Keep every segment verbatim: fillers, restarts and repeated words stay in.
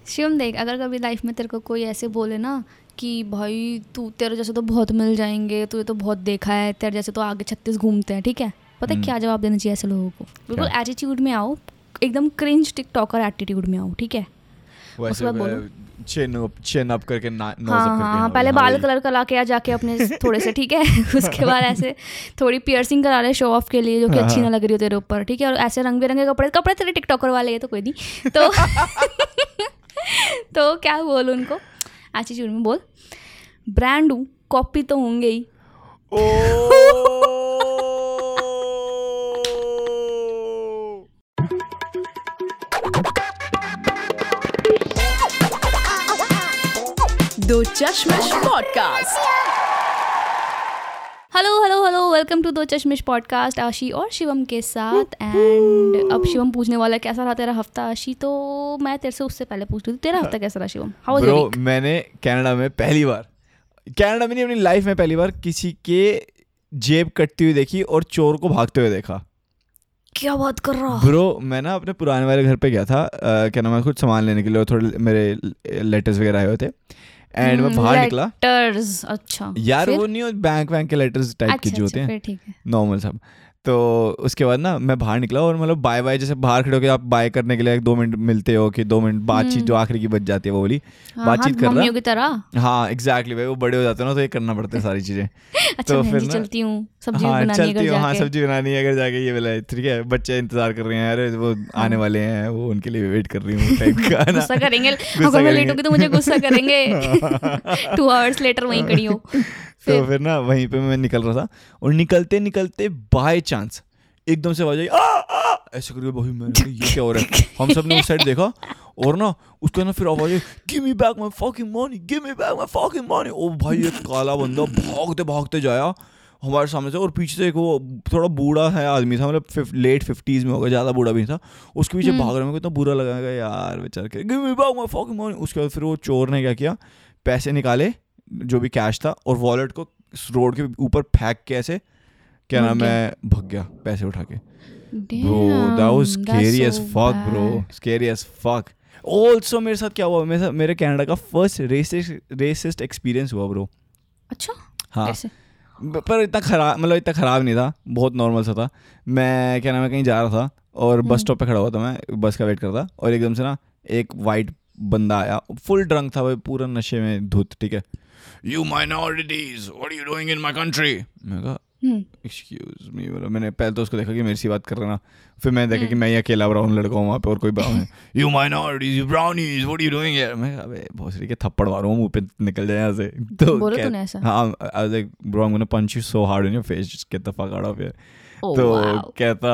शिवम देख, अगर कभी लाइफ में तेरे को कोई ऐसे बोले ना कि भाई तू तेरे जैसे तो बहुत मिल जाएंगे, तू तो बहुत देखा है, तेरे जैसे तो आगे छत्तीस घूमते हैं, ठीक है, पता है क्या जवाब देना चाहिए ऐसे लोगों को? बिल्कुल एटीट्यूड में आओ, एकदम क्रिंज टिकटॉकर एटीट्यूड में आओ, ठीक है? उसके बाद बोलो चिन अप चिन अप करके ना नोज हाँ अप करके हाँ पहले बाल कलर करा के आ जाके अपने थोड़े से, ठीक है? उसके बाद ऐसे थोड़ी पियर्सिंग करा ले शो ऑफ के लिए, जो कि अच्छी ना लग रही हो तेरे ऊपर, ठीक है? और ऐसे रंग बिरंगे कपड़े कपड़े तेरे टिकटॉकर वाले है तो कोई नहीं तो तो क्या बोल उनको एटीट्यूड में बोल, ब्रांड हूँ, कॉपी तो होंगे ही। Do Chashmish podcast. Hello hello hello welcome to Do Chashmish podcast, आशी और शिवम के साथ। एंड अब शिवम पूछने वाला है कैसा रहा तेरा हफ्ता, आशी? तो मैं तेरे से उससे पहले पूछ रही थी, तेरा हफ्ता कैसा रहा Shivam? How was your week? मैंने कनाडा में पहली बार, कनाडा में नहीं अपनी लाइफ में पहली बार किसी के जेब कटती हुई देखी और चोर को भागते हुए देखा। क्या बात कर रहा ब्रो? मैं ना अपने पुराने वाले घर पे गया था, uh, क्या नाम है, कुछ सामान लेने के लिए, और थोड़े मेरे लेटर्स वगैरह आए हुए थे। एंड मैं बाहर निकला, लेटर्स, अच्छा यार वो नहीं, बैंक बैंक के लेटर्स टाइप के जो होते हैं नॉर्मल सब। तो उसके बाद ना मैं बाहर निकला और मतलब बाय बाय, जैसे बाहर खड़े होकर आप बाय करने के लिए दो मिनट मिलते हो कि दो मिनट बातचीत जो आखिरी की बच जाती है वो वाली हाँ, बातचीत हाँ, कर रहा की तरह। हाँ एग्जैक्टली भाई, वो बड़े हो जाते हैं ना तो ये करना पड़ता है सारी चीजें। अच्छा तो फिर चलती हूँ सब्जी हाँ बनानी चलती है, हूँ, हाँ सब्जी बनानी है अगर जाके, ये वाला ठीक है, बच्चे इंतजार कर रहे हैं, अरे वो आने वाले हैं, वो उनके लिए वेट कर रही हूँ टाइप का ना। गुस्सा करेंगे अगर मैं लेट होगी तो मुझे गुस्सा करेंगे। टू आवर्स लेटर वहीं खड़ी हो। तो फिर ना वहीं पे मैं निकल रहा था और निकलते निकलते बाय चांस एकदम से आवाज आई, आ आ ऐसे करके, भाई मैंने ये क्या हो रहा है? हम सब ने उस साइड देखा और ना उसके ना फिर आवाज आई, give me back my fucking money, give me back my fucking money. ओ भाई एक काला बंदा भागते भागते जाया हमारे सामने से, और पीछे से एक वो थोड़ा बूढ़ा है आदमी था, मतलब लेट फिफ्टीज में होगा, ज़्यादा बूढ़ा भी नहीं था, उसके पीछे भाग रहे, मेरे को इतना बुरा लगा यार बेचार के, give me back my fucking money. उसके बाद फिर वो चोर ने क्या किया, पैसे निकाले जो भी कैश था और वॉलेट को रोड के ऊपर फेंक के ऐसे, क्या नाम है, भग गया पैसे उठा के। Bro, that was scary as fuck, bro. Scary as fuck. Also मेरे साथ क्या हुआ, मेरे साथ मेरे कनाडा का फर्स्ट रेसिस्ट रेसिस्ट एक्सपीरियंस हुआ ब्रो। अच्छा हाँ कैसे? पर इतना खराब, मतलब इतना खराब नहीं था, बहुत नॉर्मल सा था। मैं क्या नाम है कहीं जा रहा था और बस स्टॉप पे खड़ा हुआ था, मैं बस का वेट करता, और एकदम से ना एक वाइट बंदा आया, फुल ड्रंक था भाई, पूरा नशे में धुत, ठीक है। You minorities, what are you doing in my country? मैं कहा एक्सक्यूज मी, मतलब मैंने पहले तो उसको देखा कि मेरी सी बात कर रहा ना, फिर मैंने देखा कि मैं ही अकेला ब्राउन लड़का हूँ वहाँ पे और कोई ब्राउन है। You minorities, you brownies, what are you doing here? मैं अबे भोसड़ी के थप्पड़ मारूंगा मुंह पे, निकल जाए यहाँ से। तो बोला तूने ऐसा? हाँ, I was like bro, I am gonna punch you so hard in your face, just get the fuck out of here. तो कहता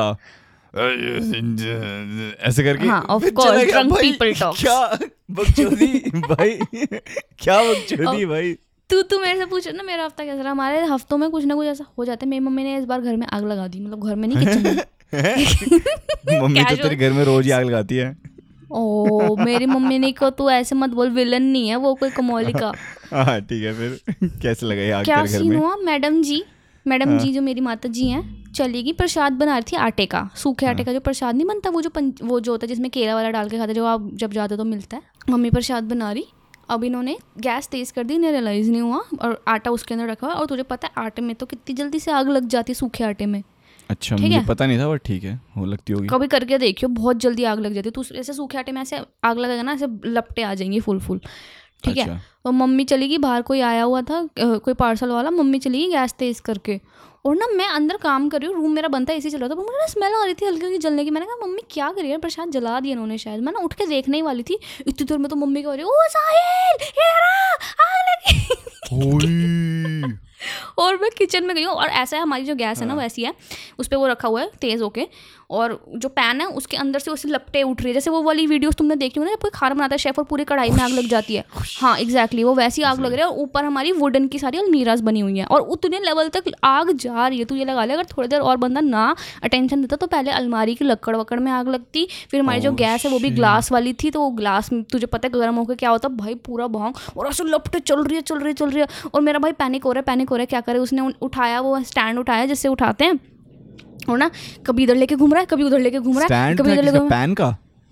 ऐसे करके, हाँ, of course, drunk people talks. क्या बकचोदी भाई, क्या बकचोदी भाई। तू तू मेरे से पूछ ना मेरा हफ्ता कैसा रहा? हमारे हफ्तों में कुछ ना कुछ ऐसा हो जाता है। मेरी मम्मी ने इस बार घर में आग लगा दी, मतलब घर में नहीं, किचन में। मम्मी तो तेरे घर में रोज ही आग लगाती है। ओ मेरी मम्मी ने को तू ऐसे मत बोल, विलन नहीं है वो, कोई कमौली का। हाँ ठीक है, फिर कैसे लगा ये आग क्या तेरे घर सीन में? हुआ, मैडम जी मैडम जी जो मेरी माता जी हैं, चलेगी, प्रसाद बना रही थी आटे का, सूखे आटे का जो प्रसाद नहीं बनता, वो जो पंच, वो जो होता है जिसमें केला वाला डाल के खाते, जो आप जब जाते हो तो मिलता है। मम्मी प्रसाद बना रही, अब इन्होंने गैस तेज़ कर दी, इन्हें रियलाइज़ नहीं हुआ, और आटा उसके अंदर रखा हुआ, और तुझे पता है आटे में तो कितनी जल्दी से आग लग जाती है सूखे आटे में। अच्छा मुझे पता नहीं था, पर ठीक है, वो लगती होगी। कभी करके देखियो, बहुत जल्दी आग लग जाती है। तो ऐसे सूखे आटे में ऐसे आग लगेगा ना, ऐसे लपटे आ जाएंगी फुल फुल, ठीक है। और मम्मी चली गई बाहर, कोई आया हुआ था, कोई पार्सल वाला, मम्मी चली गई गैस तेज़ करके, और ना मैं अंदर काम कर रही हूँ, रूम मेरा बनता है, एसी चल रहा था, मुझे ना स्मेल आ रही थी हल्की हल्की जलने की। मैंने कहा मम्मी क्या करी है, प्रसाद जला दिया इन्होंने शायद। मैं ना उठ के देखने ही वाली थी, इतनी देर में तो मम्मी कह रही है, ओ साहिल ये रहा आग लगी। और मैं किचन में गई हूँ, और ऐसा है हमारी जो गैस है ना वैसी है, उस पर वो रखा हुआ है तेज़ होके, और जो पैन है उसके अंदर से उससे लपटे उठ रही है, जैसे वो वाली वीडियोस तुमने देखी हो ना, जब कोई खाना बनाता है शेफ और पूरी कढ़ाई में आग लग जाती है। हाँ एग्जैक्टली, वो वैसी आग लग रही है, और ऊपर हमारी वुडन की सारी अलमीराज बनी हुई हैं, और उतने लेवल तक आग जा रही है। तू ये लगा ले, अगर थोड़ी देर और बंदा ना अटेंशन देता तो पहले अलमारी की लक्कड़ वक्कड़ में आग लगती, फिर हमारी जो गैस है वो भी ग्लास वाली थी, तो वो ग्लास तुझे पता है गर्म होकर क्या होता भाई, पूरा भांग, और ऐसे लपटे चल रही है चल रही है चल रही है और मेरा भाई पैनिक हो रहा है पैनिक हो रहा है क्या करे, उसने उठाया, वो स्टैंड उठाया जिससे उठाते हैं, और ना कभी इधर लेके घूम रहा है, कभी उधर लेके घूम रहा है, कभी इधर लेके पैन का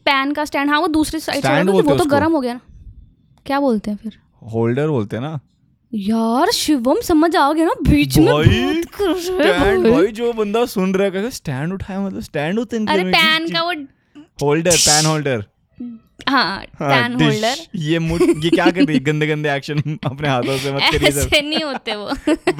पैन का स्टैंड, हाँ वो दूसरी साइड Stand से बोलते वो हैं तो उसको। गर्म हो गया ना, क्या बोलते हैं फिर? होल्डर बोलते हैं ना यार शिवम समझ आ गया ना, बीच में भाई, बात कर रहे स्टैंड। हैं। भाई जो बंदा सुन रहा है स्टैंड उठाया मतलब स्टैंड होते हैं अरे पैन का वो, होल्डर, पैन होल्डर, हाँ पैन होल्डर, ये मुठ ये क्या कर रही है, गंदे गंदे एक्शन अपने हाथों से मत करिए सर। ऐसे नहीं होते वो।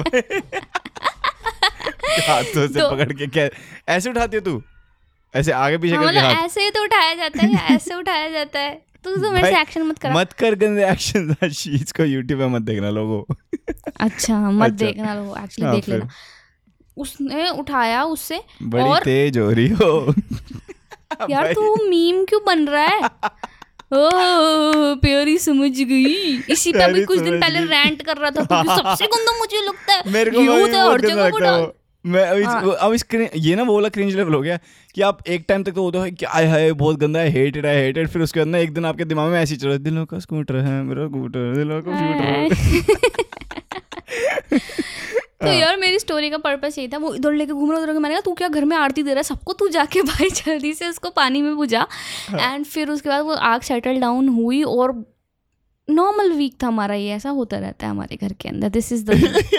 हाथों से तो- पकड़ के क्या ऐसे उठाती है तू, ऐसे आगे पीछे हाँ, करके मतलब हाथ? ऐसे ही तो उठाया जाता है या ऐसे उठाया जाता है, तो तुम मेरे से भाई, एक्शन मत करा। मत कर गंदे एक्शन। शीज को यूट्यूब पे मत देखना लोगों। अच्छा मत अच्छा। देखना लो, एक्चुअली हाँ, देख फिर। लेना। उसने उठाया उससे, बड़ी और तेज हो रही हो यार भाई। तू मीम क्यों बन रहा है? ओह प्यारी समझ गई। इसी पे अभी प्यारी कुछ दिन समझ पहले गई। रैंट कर रहा था, क्योंकि सबसे गंदा मुझे लगता है मेरे को यूथ भी है बहुत हर गंदा जगह वो लगता है डाल। वो। मैं अब इस, हाँ। अब इस cringe- ये ना वो वाला क्रिंज लेवल हो गया कि आप एक टाइम तक तो होता है कि आय हाय बहुत गंदा है, हेटेड है हेटेड, फिर उसके बाद ना एक दिन आपके दिमाग में ऐसी चल रहा है, दिलों का स्कूटर है मेरा स्कूटर, दिलों का स्कूटर। तो यार मेरी स्टोरी का पर्पस यही था, वो इधर लेके घूम रहा उधर, मैंने कहा तू क्या घर में आरती दे रहा है सबको, तू जाके भाई जल्दी से उसको पानी में बुझा। एंड फिर उसके बाद वो आग सेटल डाउन हुई, और नॉर्मल वीक था हमारा, ये ऐसा होता रहता है हमारे घर के अंदर, दिस इज द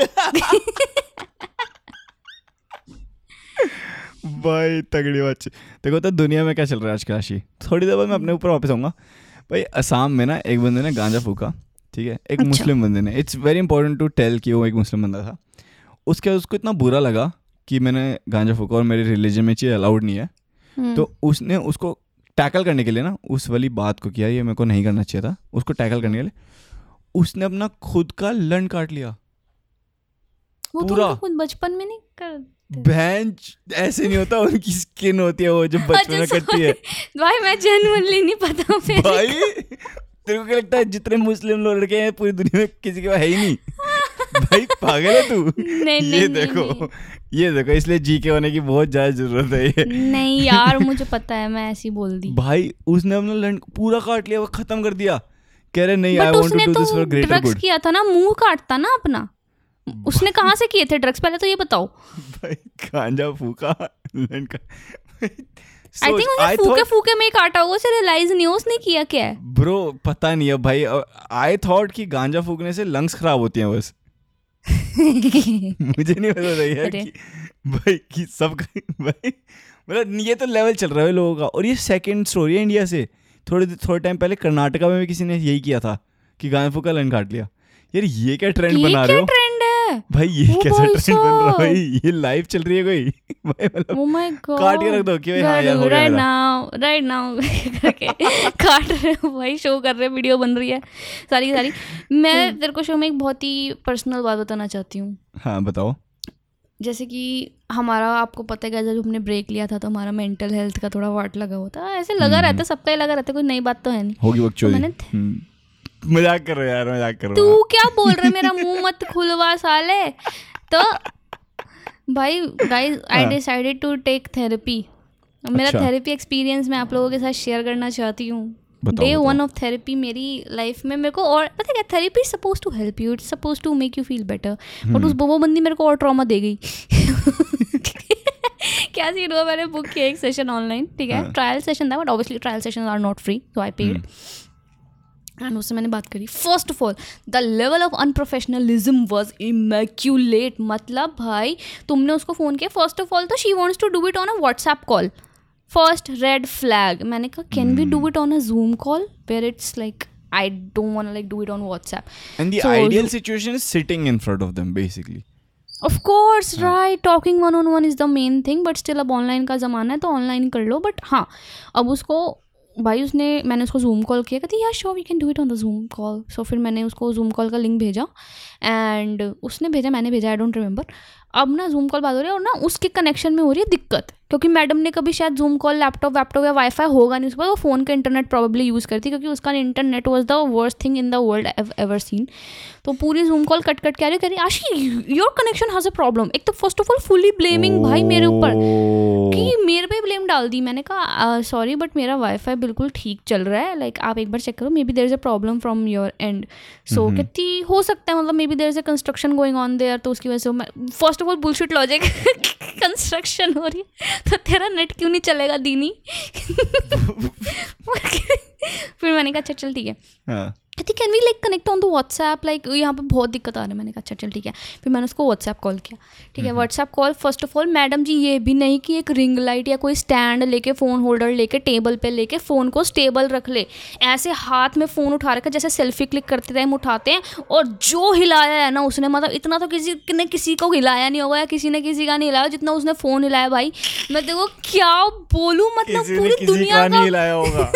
भाई तगड़ी बात। देखो तो दुनिया में क्या चल रहा है आजकल आशी, थोड़ी देर बाद मैं अपने ऊपर वापस आऊँगा। भाई असम में ना एक बंदे ने गांजा फूका, ठीक है, एक अच्छा। मुस्लिम बंदे ने। It's very important to tell कि वो एक मुस्लिम बंदा था। उसके बाद उसको इतना बुरा लगा कि मैंने गांजा फूका और मेरे रिलीजन में चीज़ अलाउड नहीं है, तो उसने उसको टैकल करने के लिए ना उस वाली बात को किया, ये मेरे को नहीं करना चाहिए था, उसको टैकल करने के लिए उसने अपना खुद का लन काट लिया वो तो पूरा। उनको खुद बचपन में नहीं कर। बेंच ऐसे नहीं होता, उनकी स्किन होती है वो जो बचपन में अच्छा, कटती है। भाई मैं जेन्युइनली नहीं पता फिर। भाई तेरे को क्या लगता है जितने मुस्लिम लोग लड़के हैं पूरी दुनिया में किसी के पास है ही नहीं? भाई पागल है तू? नहीं, ये नहीं, देखो नहीं। ये देखो, इसलिए जी के होने की बहुत ज्यादा जरूरत है ये। नहीं यार मुझे पता है, मैं ऐसी बोल दी। भाई उसने अपना लंड पूरा काट लिया, वो खत्म कर दिया, कह रहे नहीं आई बट वांट टू उसने do to this for greater drugs good. किया था ना, मुंह काटता ना अपना। उसने कहाँ से किए थे ड्रग्स, पहले तो ये बताओ। भाई गांजा फूका लंड का। आई थिंक उसने फूके फूके में ही काटा होगा, उसे रियलाइज नहीं हो उसने किया क्या है। ब्रो पता नहीं है भाई, आई थॉट कि गांजा फूकने से लंग्स खराब होती हैं बस। मुझे नहीं पता था यार कि भाई कि सब भाई मतलब ये तो लेवल चल रहा है लोगों का। और ये सेकंड स्टोरी है इंडिया से। थोड़े थोड़े टाइम पहले कर्नाटका में भी किसी ने यही किया था कि गांजा फूका लन काट लिया। यार ये क्या ट्रेंड बना रहे हो ट्रेंड है भाई? ये ओ कैसा भाई ट्रेंड बन रहा है साहब। भाई? ये लाइव चल रही है कोई? भाई मतलब Oh my God. काट के रख दो कि भाई हाँ यार हो गया right मेरा। now, right now करके काट रहे हो भाई, शो कर रहे, वीडियो बन रही है सारी की सारी। मैं तेरे को शो में एक बहुत ही पर्सनल बात बताना चाहती हूँ। हाँ बताओ। जैसे कि हमारा, आपको पता है जब हमने ब्रेक लिया था तो हमारा मेंटल हेल्थ का थोड़ा वाट लगा हुआ था, ऐसे लगा रहता है, सबका ही लगा रहता है, कोई नई बात तो है नहीं। होगी बकचोदी। मैंने मजाक कर रहे हो यार, मजाक कर रहे तू हो। क्या बोल रहा है, मेरा मुंह मत खुलवा साले। तो भाई guys I decided to take therapy. मेरा अच्छा। थेरेपी एक्सपीरियंस मैं आप लोगों के साथ शेयर करना चाहती हूँ। बताओ, डे बताओ। वन ऑफ थेरेपी मेरी लाइफ में मेरे को, और पता है क्या, therapy is suppose to help you, it's suppose to make you feel better, but उस वो बंदी मेरे को और ट्रॉमा दे गई। क्या सीन हुआ, मैंने बुक किया एक सेशन ऑनलाइन, ठीक है, ट्रायल सेशन था, but obviously trial session are not free, so I paid. And उससे मैंने बात करी। First of all the level of unprofessionalism was immaculate. मतलब भाई तुमने उसको फ़ोन किया, फर्स्ट ऑफ ऑल तो she wants to do it on a WhatsApp call, first red flag. मैंने कहा can we do it on a Zoom call where it's like I don't want like do it on WhatsApp. And the So ideal you- situation is sitting in front of them basically. Of course right, talking one on one is the main thing, but still अब online का ज़माना है तो online ही कर लो। But हाँ, अब उसको भाई उसने, मैंने उसको जूम कॉल किया, कहती यार sure we can do it on the Zoom call. So फिर मैंने उसको जूम कॉल का लिंक भेजा एंड उसने भेजा, मैंने भेजा, आई डोंट रिमेंबर। अब ना जूम कॉल बात हो रही है और ना उसके कनेक्शन में हो रही है दिक्कत, क्योंकि मैडम ने कभी शायद जूम कॉल लैपटॉप वैपटॉप या वाईफाई होगा नहीं उसके पास, वो फ़ोन का इंटरनेट प्रॉब्ली यूज़ करती, क्योंकि उसका internet was the worst thing in the world ever seen. तो पूरी जूम कॉल कट कट के आ रही, कह रही Aashi your connection has a problem. एक तो first of all fully blaming भाई मेरे ऊपर, क्योंकि मेरे पे ब्लेम डाल दी. मैंने कहा सॉरी बट मेरा वाईफाई बिल्कुल ठीक चल रहा है, लाइक आप एक बार चेक करो, maybe there is a problem from your end. So कहती हो सकता है, मतलब maybe there is a construction going on there, तो उसकी वजह से. First of all bullshit logic, construction हो रही है तो तेरा नेट क्यों नहीं चलेगा दीनी. फिर मैंने कहा अच्छा चल ठीक है. कहती can we like connect on the WhatsApp, like यहाँ पे बहुत दिक्कत आ रही है. मैंने कहा अच्छा चल ठीक है. फिर मैंने उसको व्हाट्सएप कॉल किया. ठीक है, WhatsApp call. First of all madam ji ये भी नहीं कि एक रिंग लाइट या कोई स्टैंड लेके फ़ोन होल्डर लेके टेबल पे लेके फ़ोन को स्टेबल रख ले. ऐसे हाथ में फ़ोन उठा रखा जैसे सेल्फी क्लिक करते टाइम उठाते हैं, और जो हिलाया है ना उसने, मतलब इतना तो किसी ने किसी को हिलाया नहीं होगा, या किसी ने किसी का नहीं हिलाया जितना उसने फ़ोन हिलाया. भाई मैं देखो क्या बोलूँ, मतलब पूरी दुनिया का हिलाया होगा.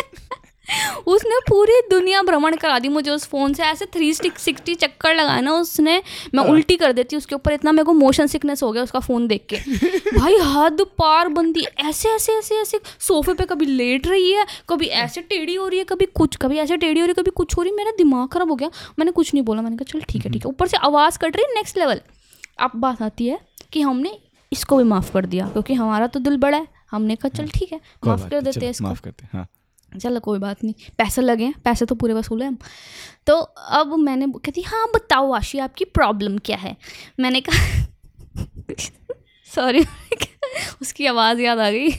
उसने पूरी दुनिया भ्रमण करा दी मुझे उस फ़ोन से. ऐसे थ्री सिक्सटी चक्कर लगाए ना उसने, मैं उल्टी कर देती उसके ऊपर. इतना मेरे को मोशन सिकनेस हो गया उसका फ़ोन देख के. भाई हद पार बंदी. ऐसे ऐसे ऐसे ऐसे सोफे पे कभी लेट रही है, कभी ऐसे टेढ़ी हो रही है, कभी कुछ, कभी ऐसे टेढ़ी हो रही है, कभी कुछ हो रही है. मेरा दिमाग ख़राब हो गया. मैंने कुछ नहीं बोला. मैंने कहा चल ठीक है ठीक है. ऊपर से आवाज़ कट रही है नेक्स्ट लेवल. अब बात आती है कि हमने इसको भी माफ़ कर दिया क्योंकि हमारा तो दिल बड़ा है. हमने कहा चल ठीक है माफ़ कर देते हैं इसको. माफ़ करते हैं. चलो कोई बात नहीं, पैसे लगे हैं, पैसे तो पूरे वसूल हैं हम. तो अब मैंने कहती हाँ बताओ आशी आपकी प्रॉब्लम क्या है. मैंने कहा सॉरी उसकी आवाज़ याद आ गई.